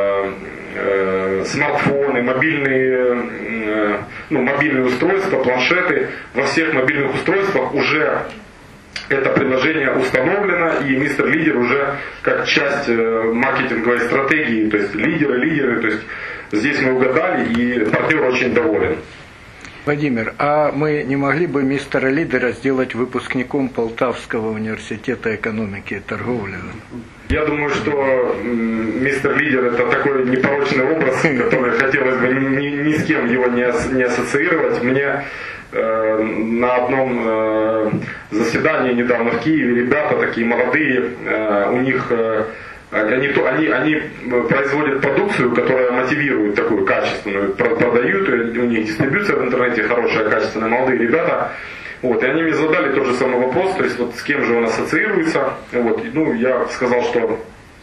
смартфоны, мобильные, ну, мобильные устройства, планшеты, во всех мобильных устройствах уже это приложение установлено, и мистер Лидер уже как часть маркетинговой стратегии, то есть лидеры, лидеры, то есть здесь мы угадали, и партнер очень доволен. Владимир, а мы не могли бы мистера Лидера сделать выпускником Полтавского университета экономики и торговли? Я думаю, что мистер Лидер это такой непорочный образ, который хотелось бы ни, ни с кем его не, ас, не ассоциировать. Мне э, на одном э, заседании недавно в Киеве ребята такие молодые, э, у них э, они, они, они производят продукцию, которая мотивирует такую качественную, продают, у них дистрибьюция в интернете хорошая, качественная, молодые ребята. Вот, и они мне задали тот же самый вопрос, то есть вот с кем же он ассоциируется. Вот, ну, я сказал, что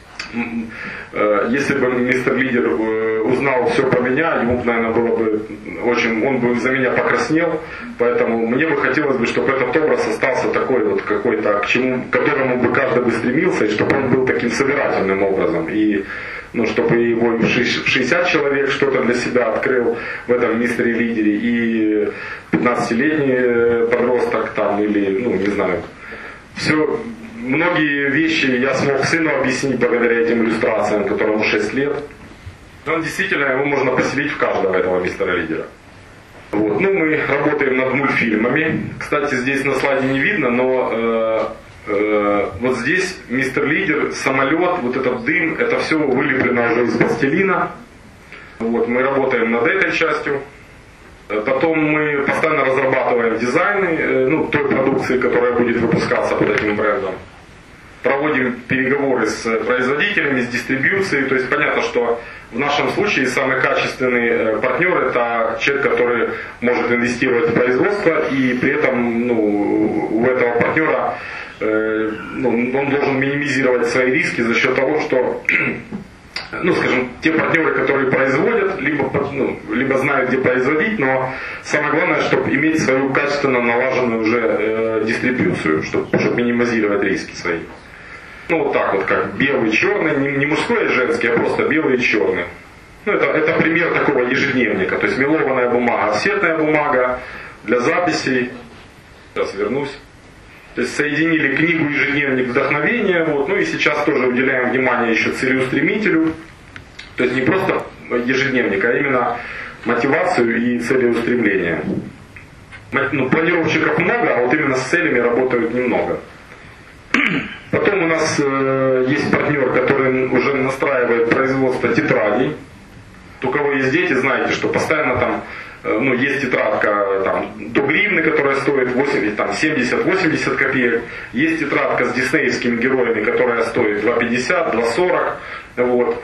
э, если бы мистер Лидер э, узнал все про меня, ему, наверное, было бы очень, он бы за меня покраснел, поэтому мне бы хотелось бы, чтобы этот образ остался такой вот какой-то, к чему, к которому бы каждый бы стремился, и чтобы он был таким собирательным образом. И ну, чтобы его в шестьдесят человек что-то для себя открыл в этом мистере Лидере, и пятнадцатилетний подросток там, или, ну, не знаю, все, многие вещи я смог сыну объяснить благодаря этим иллюстрациям, которому шесть лет. Он действительно, его можно поселить в каждого этого мистера Лидера. Вот. Ну, мы работаем над мультфильмами. Кстати, здесь на слайде не видно, но э, э, вот здесь мистер Лидер, самолет, вот этот дым, это все вылеплено уже из пластилина. Вот, мы работаем над этой частью. Потом мы постоянно разрабатываем дизайны, э, ну, той продукции, которая будет выпускаться под этим брендом. Проводим переговоры с производителями, с дистрибьюцией. То есть понятно, что в нашем случае самый качественный партнер – это человек, который может инвестировать в производство, и при этом, ну, у этого партнера э, ну, он должен минимизировать свои риски за счет того, что, ну, скажем, те партнеры, которые производят, либо, ну, либо знают, где производить, но самое главное, чтобы иметь свою качественно налаженную уже э, дистрибьюцию, чтобы, чтобы минимизировать риски свои. Ну, вот так вот, как белый, черный, не, не мужской и женский, а просто белый и черный. Ну, это, это пример такого ежедневника. То есть мелованная бумага, офсетная бумага для записей. Сейчас вернусь. То есть соединили книгу ежедневник вдохновения. Вот. Ну и сейчас тоже уделяем внимание еще целеустремителю. То есть не просто ежедневник, а именно мотивацию и целеустремление. Ну, планировщиков много, а вот именно с целями работают немного. Потом у нас э, есть партнер, который уже настраивает производство тетрадей. У кого есть дети, знаете, что постоянно там, э, ну, есть тетрадка там, до гривны, которая стоит семьдесят-восемьдесят копеек. Есть тетрадка с диснеевскими героями, которая стоит два пятьдесят, два сорок. Вот.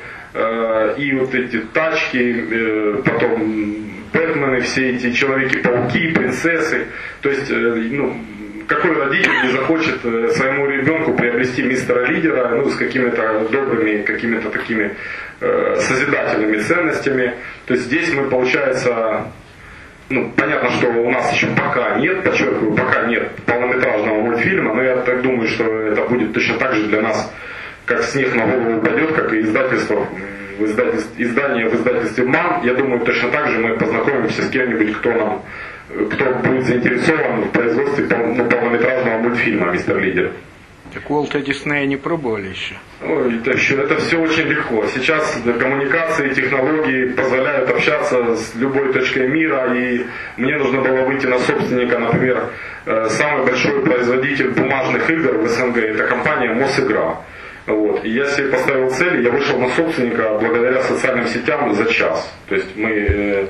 Э, и вот эти тачки, э, потом Бэтмены, все эти Человеки-пауки, принцессы. То есть, э, ну, какой родитель не захочет своему ребенку приобрести мистера Лидера, ну, с какими-то добрыми, какими-то такими э, созидательными ценностями. То есть здесь мы, получается, ну, понятно, что у нас еще пока нет, подчеркиваю, пока нет полнометражного мультфильма, но я так думаю, что это будет точно так же для нас, как снег на голову упадет, как и издательство, в издательстве, издание в издательстве МАН. Я думаю, точно так же мы познакомимся с кем-нибудь, кто нам кто будет заинтересован в производстве полнометражного мультфильма «Мистер Лидер». Так Уолта Диснея не пробовали еще? Ой, это, еще, это все очень легко. Сейчас коммуникации, технологии позволяют общаться с любой точкой мира, и мне нужно было выйти на собственника, например, самый большой производитель бумажных игр в СНГ, это компания Мосигра. Вот. И я себе поставил цель, я вышел на собственника благодаря социальным сетям за час. То есть мы...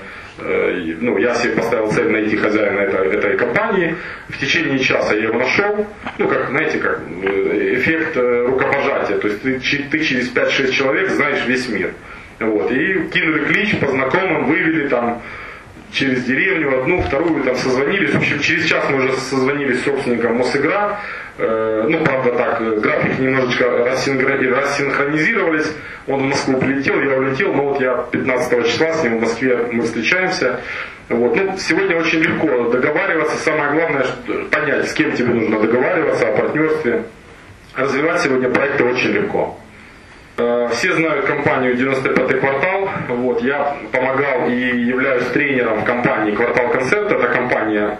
Ну, я себе поставил цель найти хозяина этой, этой компании. В течение часа я его нашел. Ну, как, знаете, как эффект рукопожатия. То есть ты, ты через пять-шесть человек знаешь весь мир. Вот. И кинули клич по знакомым, вывели там через деревню, одну, вторую, там созвонились. В общем, через час мы уже созвонились с собственником Мосигра. Ну, правда, так, график немножечко рассинхронизировались. Он в Москву прилетел, я улетел, но вот я пятнадцатого числа с ним в Москве, мы встречаемся. Вот. Ну, сегодня очень легко договариваться. Самое главное, понять, с кем тебе нужно договариваться о партнерстве. Развивать сегодня проекты очень легко. Все знают компанию девяносто пятый квартал. Вот. Я помогал и являюсь тренером в компании «Квартал Концерт». Это компания,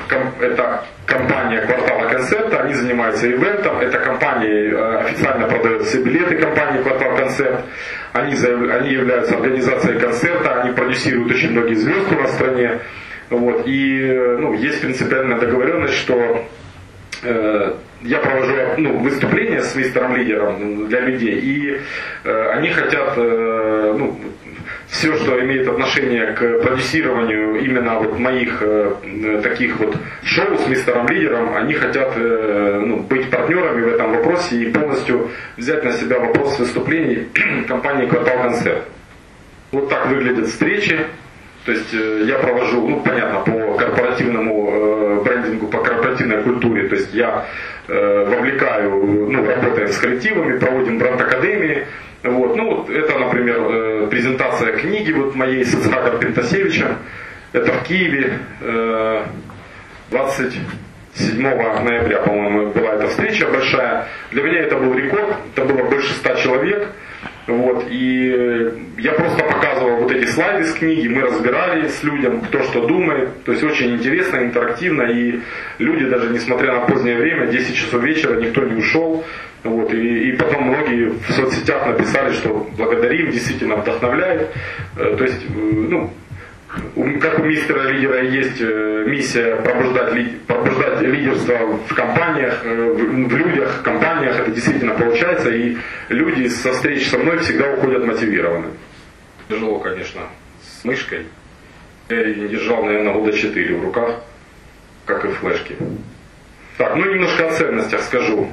это компания «Квартала Концерта», они занимаются ивентом, эта компания официально продает все билеты компании «Квартал Концерт», они, они являются организацией концерта, они продюсируют очень многие звезды у нас в стране. Вот, и ну, есть принципиальная договоренность, что э, я провожу ну, выступление с мистером Лидером для людей, и э, они хотят э, ну, все, что имеет отношение к продюсированию именно вот моих э, таких вот шоу с мистером Лидером, они хотят э, ну, быть партнерами в этом вопросе и полностью взять на себя вопрос выступлений компании «Квартал Концерт». Вот так выглядят встречи. То есть э, я провожу, ну понятно, по корпоративному э, брендингу, по корпоративной культуре. То есть я э, вовлекаю, ну, работаем с коллективами, проводим бренд-академии. Вот. Ну вот это, например, э, презентация книги вот моей с Ицхаком Пентасевичем. Это в Киеве э, двадцать седьмого ноября, по-моему, была эта встреча большая. Для меня это был рекорд, это было больше ста человек. Вот, и я просто показывал вот эти слайды с книги, мы разбирали с людям, кто что думает, то есть очень интересно, интерактивно, и люди даже несмотря на позднее время, десять часов вечера, никто не ушел, вот, и, и потом многие в соцсетях написали, что благодарим, действительно вдохновляет, то есть, ну, как у мистера Лидера есть миссия пробуждать, пробуждать лидерство в компаниях, в людях, в компаниях, это действительно получается, и люди со встреч со мной всегда уходят мотивированы. Тяжело, конечно, с мышкой. Я ее держал, наверное, года четыре в руках, как и флешки. Так, ну немножко о ценностях скажу.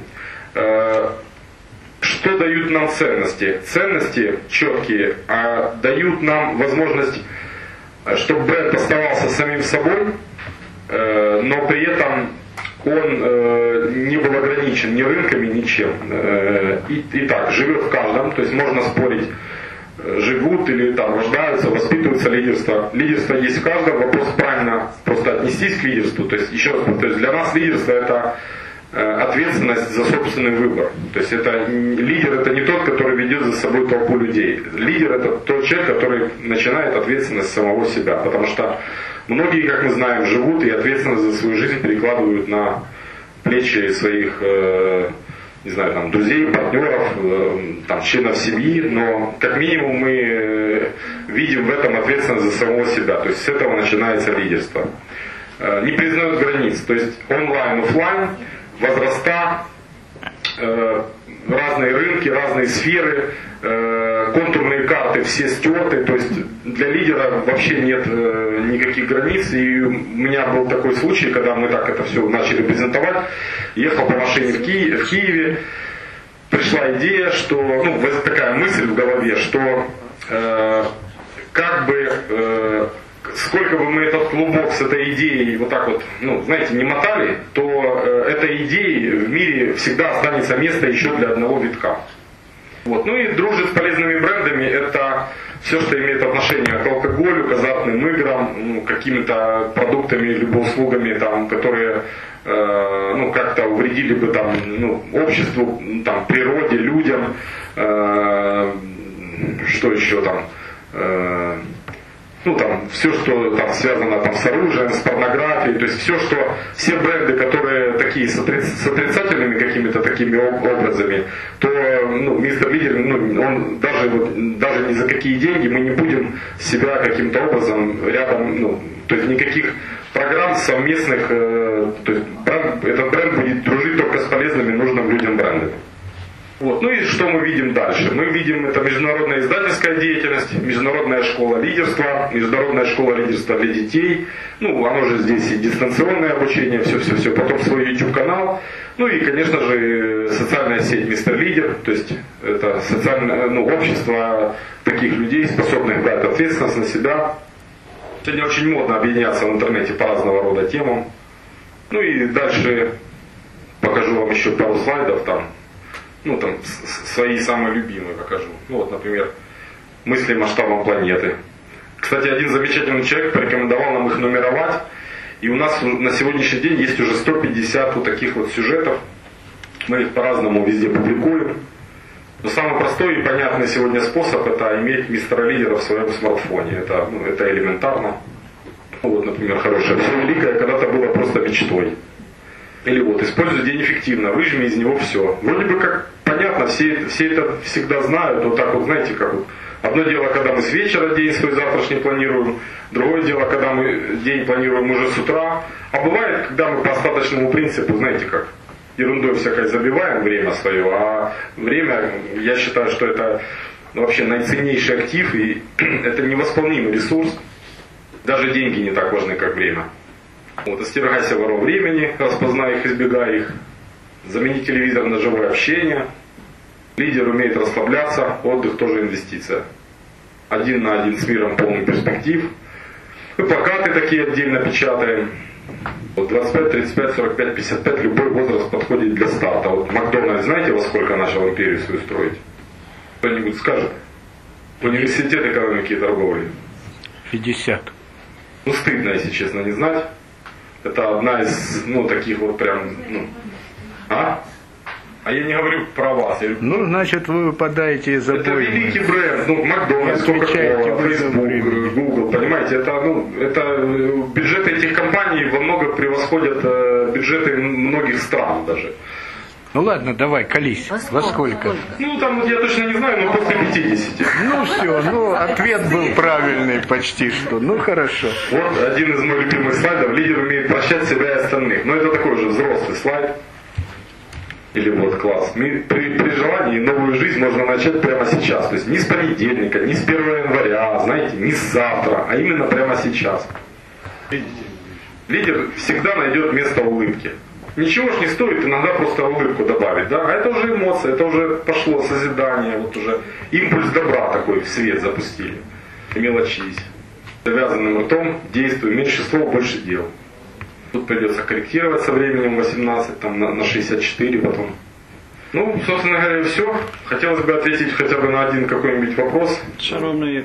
Что дают нам ценности? Ценности четкие, а дают нам возможность, чтобы бренд оставался самим собой, но при этом он не был ограничен ни рынками, ничем. И, и так, живет в каждом, то есть можно спорить, живут или там рождаются, воспитываются лидерство. Лидерство есть в каждом, вопрос правильно просто отнестись к лидерству. То есть, еще раз повторюсь, для нас лидерство это ответственность за собственный выбор. То есть это лидер это не тот, который ведет за собой толпу людей. Лидер это тот человек, который начинает ответственность самого себя. Потому что многие, как мы знаем, живут и ответственность за свою жизнь перекладывают на плечи своих э, не знаю, там, друзей, партнеров, э, там, членов семьи, но как минимум мы видим в этом ответственность за самого себя. То есть с этого начинается лидерство. Э, не признают границ, то есть онлайн, офлайн, возраста, э, разные рынки, разные сферы, э, контурные карты все стерты, то есть для лидера вообще нет э, никаких границ. И у меня был такой случай, когда мы так это все начали презентовать, ехал по машине в, Ки- в Киеве, пришла идея, что, ну, такая мысль в голове, что э, как бы э, сколько бы мы этот клубок с этой идеей вот так вот, ну, знаете, не мотали, то э, этой идеи в мире всегда останется место еще для одного витка. Вот. Ну и дружить с полезными брендами — это все, что имеет отношение к алкоголю, к азартным играм, ну, какими-то продуктами либо услугами, там, которые э, ну, как-то вредили бы там, ну, обществу, там, природе, людям, э, что еще там. Э, Ну, там, все, что там связано там, с оружием, с порнографией, то есть все, что, все бренды, которые такие с, отриц, с отрицательными какими-то такими образами, то, ну, мистер Лидер, ну, он даже, вот, даже ни за какие деньги мы не будем себя каким-то образом рядом, ну, то есть никаких программ совместных, э, то есть бренд, этот бренд будет дружить только с полезными, нужным людям брендами. Вот. Ну и что мы видим дальше? Мы видим это международная издательская деятельность, международная школа лидерства, международная школа лидерства для детей. Ну, оно же здесь и дистанционное обучение, все-все-все. Потом свой YouTube-канал. Ну и, конечно же, социальная сеть мистер Лидер. То есть это социальное, ну, общество таких людей, способных брать ответственность на себя. Сегодня очень модно объединяться в интернете по разного рода темам. Ну и дальше покажу вам еще пару слайдов там. Ну, там, свои самые любимые покажу. Ну, вот, например, мысли масштабом планеты. Кстати, один замечательный человек порекомендовал нам их нумеровать. И у нас на сегодняшний день есть уже сто пятьдесят вот таких вот сюжетов. Мы их по-разному везде публикуем. Но самый простой и понятный сегодня способ — это иметь мистера Лидера в своем смартфоне. Это, ну, это элементарно. Ну, вот, например, хорошее. Все великое когда-то было просто мечтой. Или вот, используй день эффективно, выжми из него все. Вроде бы как понятно, все, все это всегда знают, вот так вот, знаете, как вот Одно дело, когда мы с вечера день свой завтрашний планируем, другое дело, когда мы день планируем уже с утра. А бывает, когда мы по остаточному принципу, знаете как, ерундой всякой забиваем время свое, а время, я считаю, что это вообще наиценнейший актив, и это невосполнимый ресурс. Даже деньги не так важны, как время. Вот, остерегайся воров времени, распознай их, избегай их. Замени телевизор на живое общение. Лидер умеет расслабляться, отдых тоже инвестиция. Один на один с миром полный перспектив. Мы плакаты такие отдельно печатаем. Вот двадцать пять, тридцать пять, сорок пять, пятьдесят пять, любой возраст подходит для старта. Вот Макдональдс, знаете, во сколько начал империю свою строить? Кто-нибудь скажет? Университет экономики и торговли. пятьдесят. Ну, стыдно, если честно, не знать. Это одна из, ну, таких вот прям, ну, а? А я не говорю про вас. Я говорю, ну, значит, вы выпадаете из обоих. Это великий бренд, ну, Макдональдс, Coca-Cola, Facebook, Google, понимаете, это, ну, это бюджеты этих компаний во много превосходят э, бюджеты многих стран даже. Ну ладно, давай, колись. Во сколько? Во сколько? Ну, там, я точно не знаю, но после пятидесяти. Ну, все, ну, ответ был правильный почти что. Ну, хорошо. Вот один из моих любимых слайдов. Лидер умеет прощать себя и остальных. Но это такой же взрослый слайд. Или вот класс. При, при желании новую жизнь можно начать прямо сейчас. То есть не с понедельника, не с первого января, знаете, не с завтра, а именно прямо сейчас. Лидер всегда найдет место улыбки. Ничего ж не стоит иногда просто улыбку добавить, да? А это уже эмоция, это уже пошло созидание, вот уже импульс добра такой в свет запустили. И мелочись. Завязанным ртом действуй, меньше слов, больше дел. Тут придется корректировать со временем восемнадцать, там на, на шестьдесят четыре потом. Ну, собственно говоря, все. Хотелось бы ответить хотя бы на один какой-нибудь вопрос. Шановні,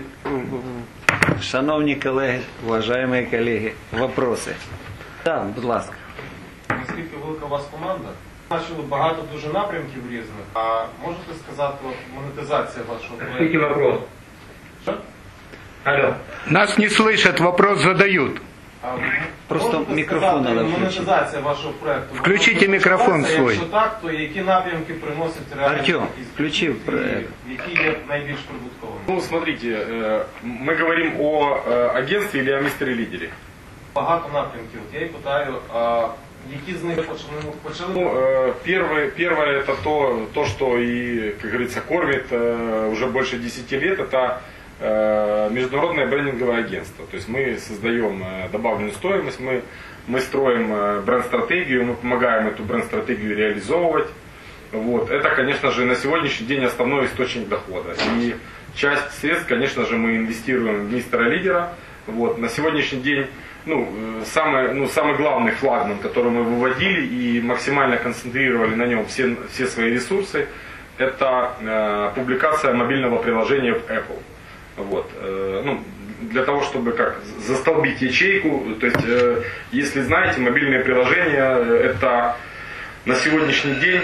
шановні колеги, уважаемые колеги, вопроси. Так, будь ласка. Наскільки велика у вас команда? Бачили багато дуже напрямків різних. А можете сказати, от, монетизація вашого проєкту? Скільки вопрос? Що? Алло. Нас не слышат, вопрос задают. А, Просто можете мікрофон сказати, надо включити. монетизація вашого проєкту? Включите мікрофон Монетизація, свой. Якщо так, то які напрямки приносять реальні Артем, якісь включи прибутки, проект. які є найбільш прибутковими? Ну, смотрите, э, мы говорим о э, агентстве или о мистере Лидере? Багато напрямків. От я і питаю, а які з них почали? почали? Ну, э, первое, первое это то, то, что и, как говорится, кормит э, уже больше десяти лет, это э, международное брендинговое агентство. То есть мы создаем э, добавленную стоимость, мы, мы строим э, бренд-стратегию, мы помогаем эту бренд-стратегию реализовывать. Вот. Это, конечно же, на сегодняшний день основной источник дохода. И часть средств, конечно же, мы инвестируем в мистера Лидера. Вот. На сегодняшний день ну, самый, ну, самый главный флагман, который мы выводили и максимально концентрировали на нем все, все свои ресурсы, это э, публикация мобильного приложения в Apple. Вот. Э, ну, для того, чтобы как застолбить ячейку, то есть, э, если знаете, мобильные приложения это на сегодняшний день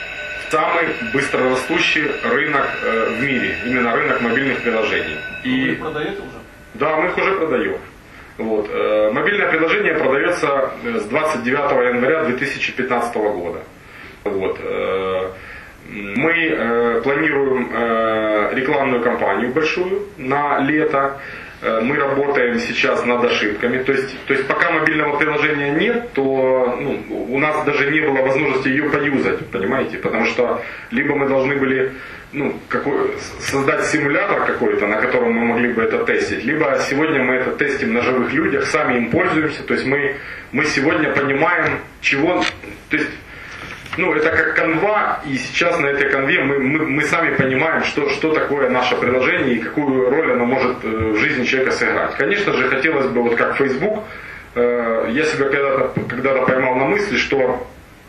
самый быстрорастущий рынок э, в мире, именно рынок мобильных приложений. Вы И, их продаете уже? да, мы их уже продаем. Вот. Э, мобильное приложение продается с двадцать девятого января две тысячи пятнадцатого года. Вот. Э, мы э, планируем э, рекламную кампанию большую на лето. Э, мы работаем сейчас над ошибками. То есть, то есть пока мобильного приложения нет, то ну, у нас даже не было возможности ее поюзать, понимаете? Потому что либо мы должны были ну, какой, создать симулятор какой-то, на котором мы могли бы это тестить, либо сегодня мы это тестим на живых людях, сами им пользуемся, то есть мы, мы сегодня понимаем, чего, то есть, ну, это как канва, и сейчас на этой канве мы, мы, мы сами понимаем, что, что такое наше приложение и какую роль оно может в жизни человека сыграть. Конечно же, хотелось бы, вот как Facebook, я себя когда-то, когда-то поймал на мысли, что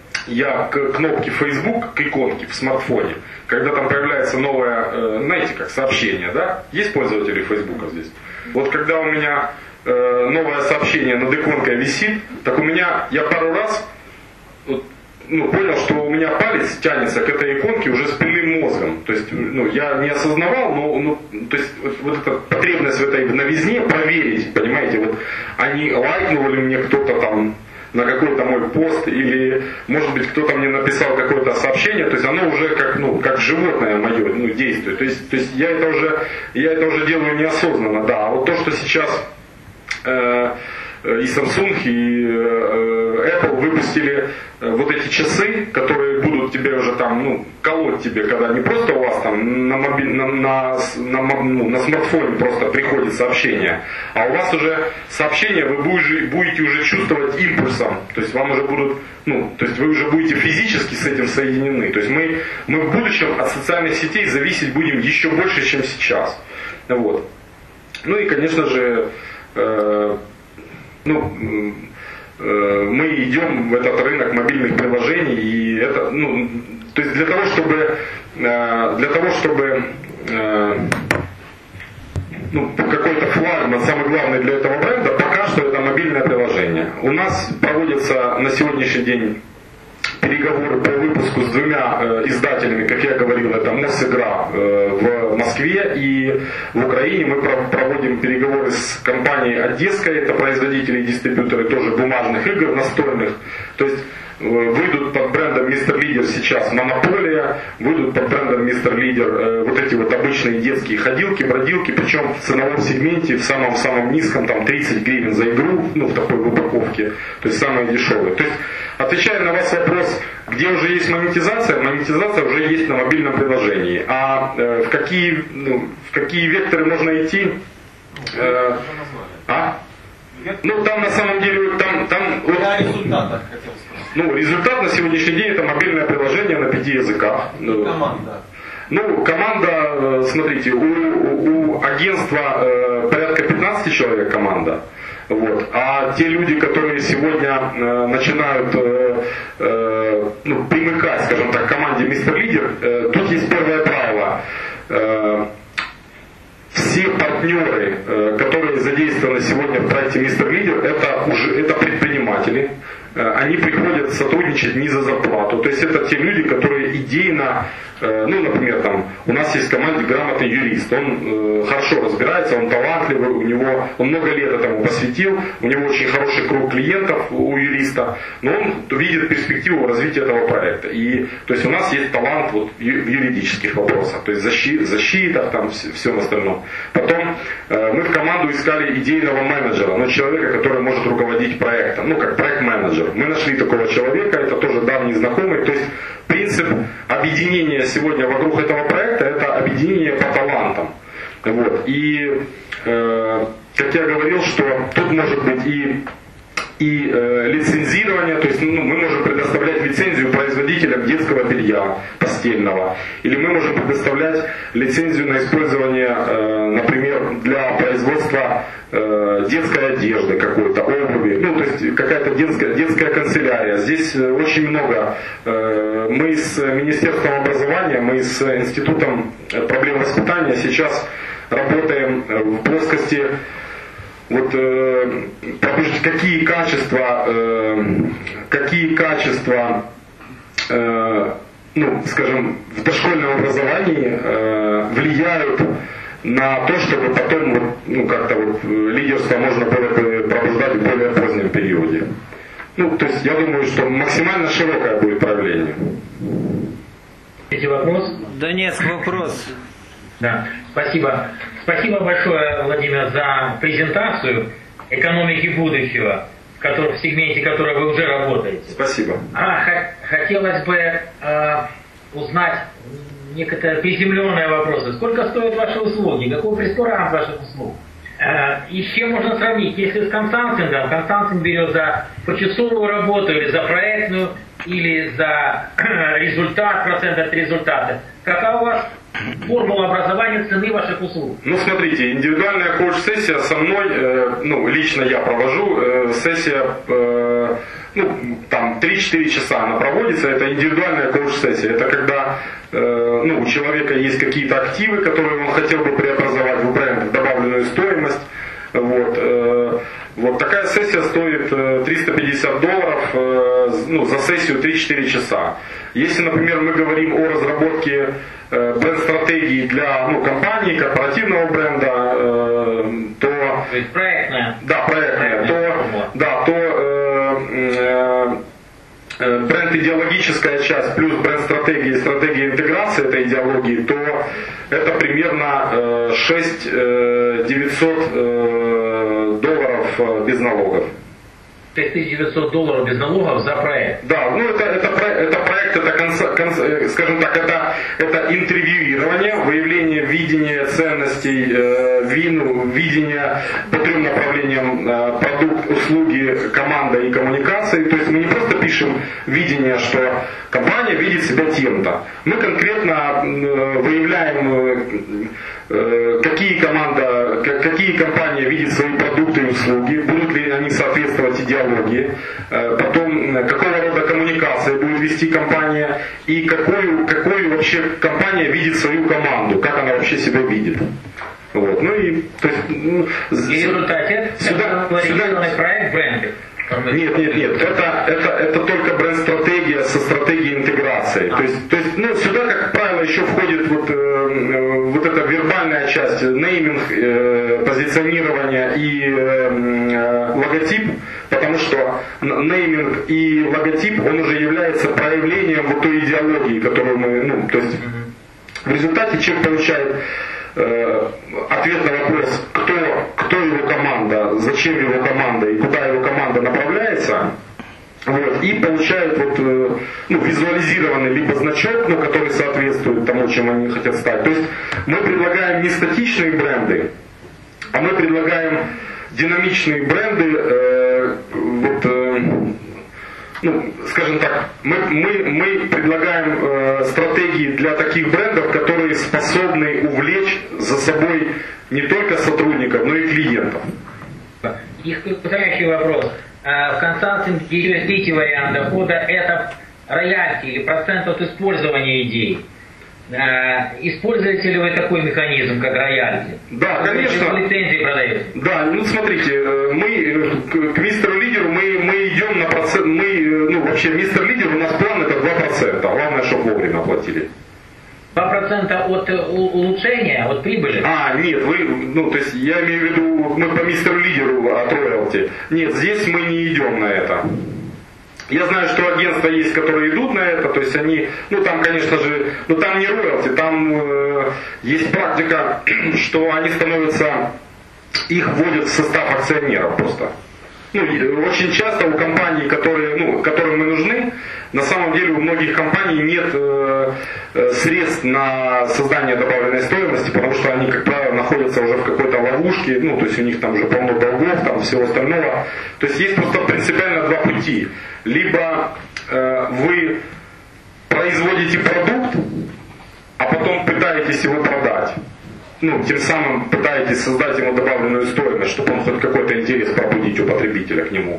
я к кнопке Facebook, к иконке в смартфоне, когда там появляется новое, знаете, как сообщение, да? Есть пользователи Facebook здесь? Вот когда у меня новое сообщение над иконкой висит, так у меня, я пару раз вот, ну, понял, что у меня палец тянется к этой иконке уже с пыльным мозгом. То есть, ну, я не осознавал, но ну, то есть, вот, вот эта потребность в этой новизне проверить, понимаете, вот, они лайкнули мне кто-то там, на какой-то мой пост, или, может быть, кто-то мне написал какое-то сообщение, то есть оно уже как, ну, как животное мое, ну, действует. То есть, то есть я это уже, я это уже делаю неосознанно, да. А вот то, что сейчас э, и Samsung, и Apple выпустили вот эти часы, которые будут тебе уже там, ну, колоть тебе, когда не просто у вас там на, мобиль, на, на, на, ну, на смартфоне просто приходит сообщение, а у вас уже сообщение вы будете, будете уже чувствовать импульсом, то есть вам уже будут, ну, то есть вы уже будете физически с этим соединены. То есть мы, мы в будущем от социальных сетей зависеть будем еще больше, чем сейчас. Вот. Ну и, конечно же, э, ну, мы идем в этот рынок мобильных приложений, и это, ну, то есть для того, чтобы, для того, чтобы, ну, какой-то флагман, самый главный для этого бренда, пока что это мобильное приложение. У нас проводятся на сегодняшний день переговоры по выпуску с двумя э, издателями, как я говорил, это Мосигра э, в Москве и в Украине. Мы проводим переговоры с компанией Одесской, это производители и дистрибьюторы тоже бумажных игр настольных. То есть э, выйдут под брендом мистер Leader сейчас Монополия, выйдут под брендом мистер Leader э, вот эти вот обычные детские ходилки, бродилки, причем в ценовом сегменте, в самом-самом низком, там тридцать гривен за игру, ну в такой упаковке, то есть самые дешевые. То есть, отвечая на ваш вопрос, где уже есть монетизация, монетизация уже есть на мобильном приложении. А э, в, какие, ну, в какие векторы можно идти? Э, а? Ну там на самом деле, там... там вот, о результатах хотел сказать. Ну, результат на сегодняшний день это мобильное приложение на пяти языках. Команда. Ну, команда, смотрите, у, у агентства э, порядка пятнадцати человек команда. Вот. А те люди, которые сегодня э, начинают э, э, ну, примыкать, скажем так, к команде мистер Leader, э, тут есть первое правило. Э, все партнеры, э, которые задействованы сегодня в проекте мистер Leader, это уже это предприниматели. Э, они приходят сотрудничать не за зарплату. То есть это те люди, которые идейно, э, ну, например, там, у нас есть в команде грамотный юрист, он э, хорошо разбирается, он талантливый, у него, он много лет этому посвятил, у него очень хороший круг клиентов у юриста, но он видит перспективу развития этого проекта. И, то есть у нас есть талант вот, в юридических вопросах, то есть защита, защита там, всем остальном. Потом э, мы в команду искали идейного менеджера, ну, человека, который может руководить проектом, ну, как проект-менеджер. Мы нашли такого человека, это тоже давний знакомый, то есть принцип объединения сегодня вокруг этого проекта это объединение по талантам. Вот. И э, как я говорил, что тут может быть и, и э, лицензирование, то есть ну, мы можем предоставлять лицензию производителям детского белья постельного, или мы можем предоставлять лицензию на использование, э, например, для производства э, детской одежды какой-то, обуви, ну то есть какая-то детская, детская канцелярия. Здесь очень много. Э, мы с Министерством образования, мы с Институтом проблем воспитания сейчас работаем в плоскости вот э, какие качества, э, какие качества, э, ну, скажем, в дошкольном образовании э, влияют на то, чтобы потом вот, ну, как-то вот лидерство можно было бы пробуждать в более позднем периоде. Ну, то есть я думаю, что максимально широкое будет проявление. Эти вопросы? Да нет, вопрос. Да, спасибо. Спасибо большое, Владимир, за презентацию экономики будущего, в, котором, в сегменте, в котором вы уже работаете. Спасибо. А, хотелось бы э, узнать некоторые приземленные вопросы. Сколько стоят ваши услуги? Какой прескурант ваших услуг? Э, и с чем можно сравнить? Если с консалтингом, консалтинг берет за почасовую работу или за проектную, или за результат, процент от результата. Какая у вас формула образования цены ваших услуг? Ну, смотрите, индивидуальная коуч-сессия со мной, э, ну, лично я провожу, э, сессия, э, ну, там, три-четыре часа она проводится, это индивидуальная коуч-сессия, это когда, э, ну, у человека есть какие-то активы, которые он хотел бы преобразовать в бренд, в добавленную стоимость, вот, э, вот такая сессия стоит триста пятьдесят долларов, э, ну, за сессию три-четыре часа. Если, например, мы говорим о разработке э, бренд-стратегии для, ну, компании, корпоративного бренда, э, то... То есть проектная. Да, проектная. То, да, то э, будет идеологическая часть, плюс бренд-стратегия и стратегия интеграции этой идеологии, то это примерно шесть тысяч девятьсот долларов без налогов. шесть тысяч девятьсот долларов без налогов за проект. Да, ну это, это, это проект, это, конца, конца, скажем так, это, это интервьюирование, выявление видения ценностей, э, вину, видения по трем направлениям э, продукт, услуги, команда и коммуникации. То есть мы не просто пишем видение, что компания видит себя тем-то. Мы конкретно э, выявляем, э, какие команда, какие компании видят свои продукты и услуги, будут ли они соответствовать идеологии, потом какого рода коммуникации будет вести компания и какую, какую вообще компания видит свою команду, как она вообще себя видит. Вот. Ну и, то есть, ну, и в результате сюда, сюда проект бренда. Нет, нет, нет, это, это, это только бренд-стратегия со стратегией интеграции. А. То есть, то есть ну, сюда, как правило, еще входит вот, э, вот эта вербальная часть, нейминг, э, позиционирование и э, логотип, потому что нейминг и логотип, он уже является проявлением вот той идеологии, которую мы, ну, то есть в результате человек получает э, ответ на вопрос, кто, кто его команда, зачем его команда и куда его команда направляется, вот, и получает вот, э, ну, визуализированный либо значок, ну, который соответствует тому, чем они хотят стать. То есть мы предлагаем не статичные бренды, а мы предлагаем динамичные бренды, э, вот, э, ну, скажем так, мы, мы, мы предлагаем э, стратегии для таких брендов, которые способны увлечь за собой не только сотрудников, но и клиентов. Их повторяющий вопрос. В консалтинге третий вариант дохода это роялти или процент от использования идей. Используете ли вы такой механизм, как роялти? Да, конечно. Лицензии продаете? Да, ну смотрите, мы к мистеру лидеру мы, мы идем на процент, мы, ну вообще мистер лидер у нас план это два процента, главное, чтобы вовремя оплатили. два процента от улучшения, от прибыли? А, нет, вы, ну то есть я имею в виду, мы по мистеру лидеру от роялти. Нет, здесь мы не идем на это. Я знаю, что агентства есть, которые идут на это, то есть они, ну там, конечно же, ну там не роялти, там э, есть практика, что они становятся, их вводят в состав акционеров просто. Ну, очень часто у компаний, которые, ну, которым мы нужны, на самом деле у многих компаний нет э, средств на создание добавленной стоимости, потому что они, как правило, находятся уже в какой-то ловушке, ну, то есть у них там уже полно долгов, там всего остального. То есть есть просто принципиально два пути. Либо э, вы производите продукт, а потом пытаетесь его продать. Ну, тем самым пытаетесь создать ему добавленную стоимость, чтобы он хоть какой-то интерес пробудить у потребителя к нему.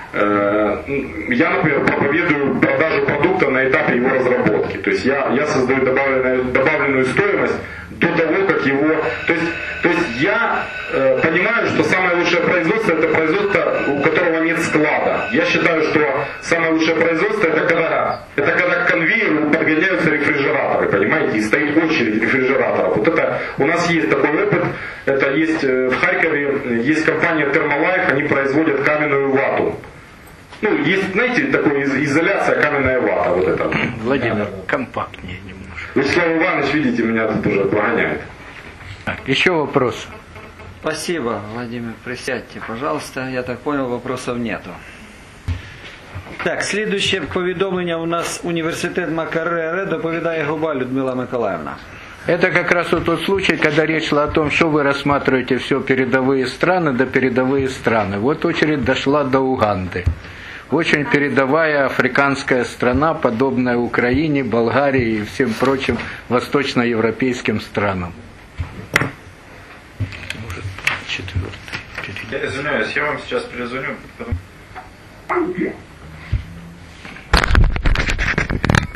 Я, например, проповедую продажу продукта на этапе его разработки. То есть я, я создаю добавленную, добавленную стоимость до того, как его... То есть, то есть я э, понимаю, что самое лучшее производство это производство, у которого нет склада. Я считаю, что самое лучшее производство это когда, это когда к конвейеру подгоняются рефрижераторы, понимаете, и стоит очередь рефрижераторов. Вот это у нас есть такой опыт. Это есть в Харькове, есть компания Thermolife, они производят каменную вату. Ну, есть, знаете, такая изоляция, каменная вата, вот это. Владимир, компактнее немножко. Вячеслав Иванович, видите, меня тут уже погоняет. Так, еще вопрос. Спасибо, Владимир, присядьте, пожалуйста. Я так понял, вопросов нету. Так, следующее повідомлення у нас університет Макарери, доповідає Губа Людмила Миколаївна. Это как раз вот тот случай, когда речь шла о том, что вы рассматриваете все передовые страны, да передовые страны. Вот очередь дошла до Уганды. Очень передовая африканская страна, подобная Украине, Болгарии и всем прочим восточноевропейским странам. Может, четвертый. Я извиняюсь, я вам сейчас перезвоню. Потом...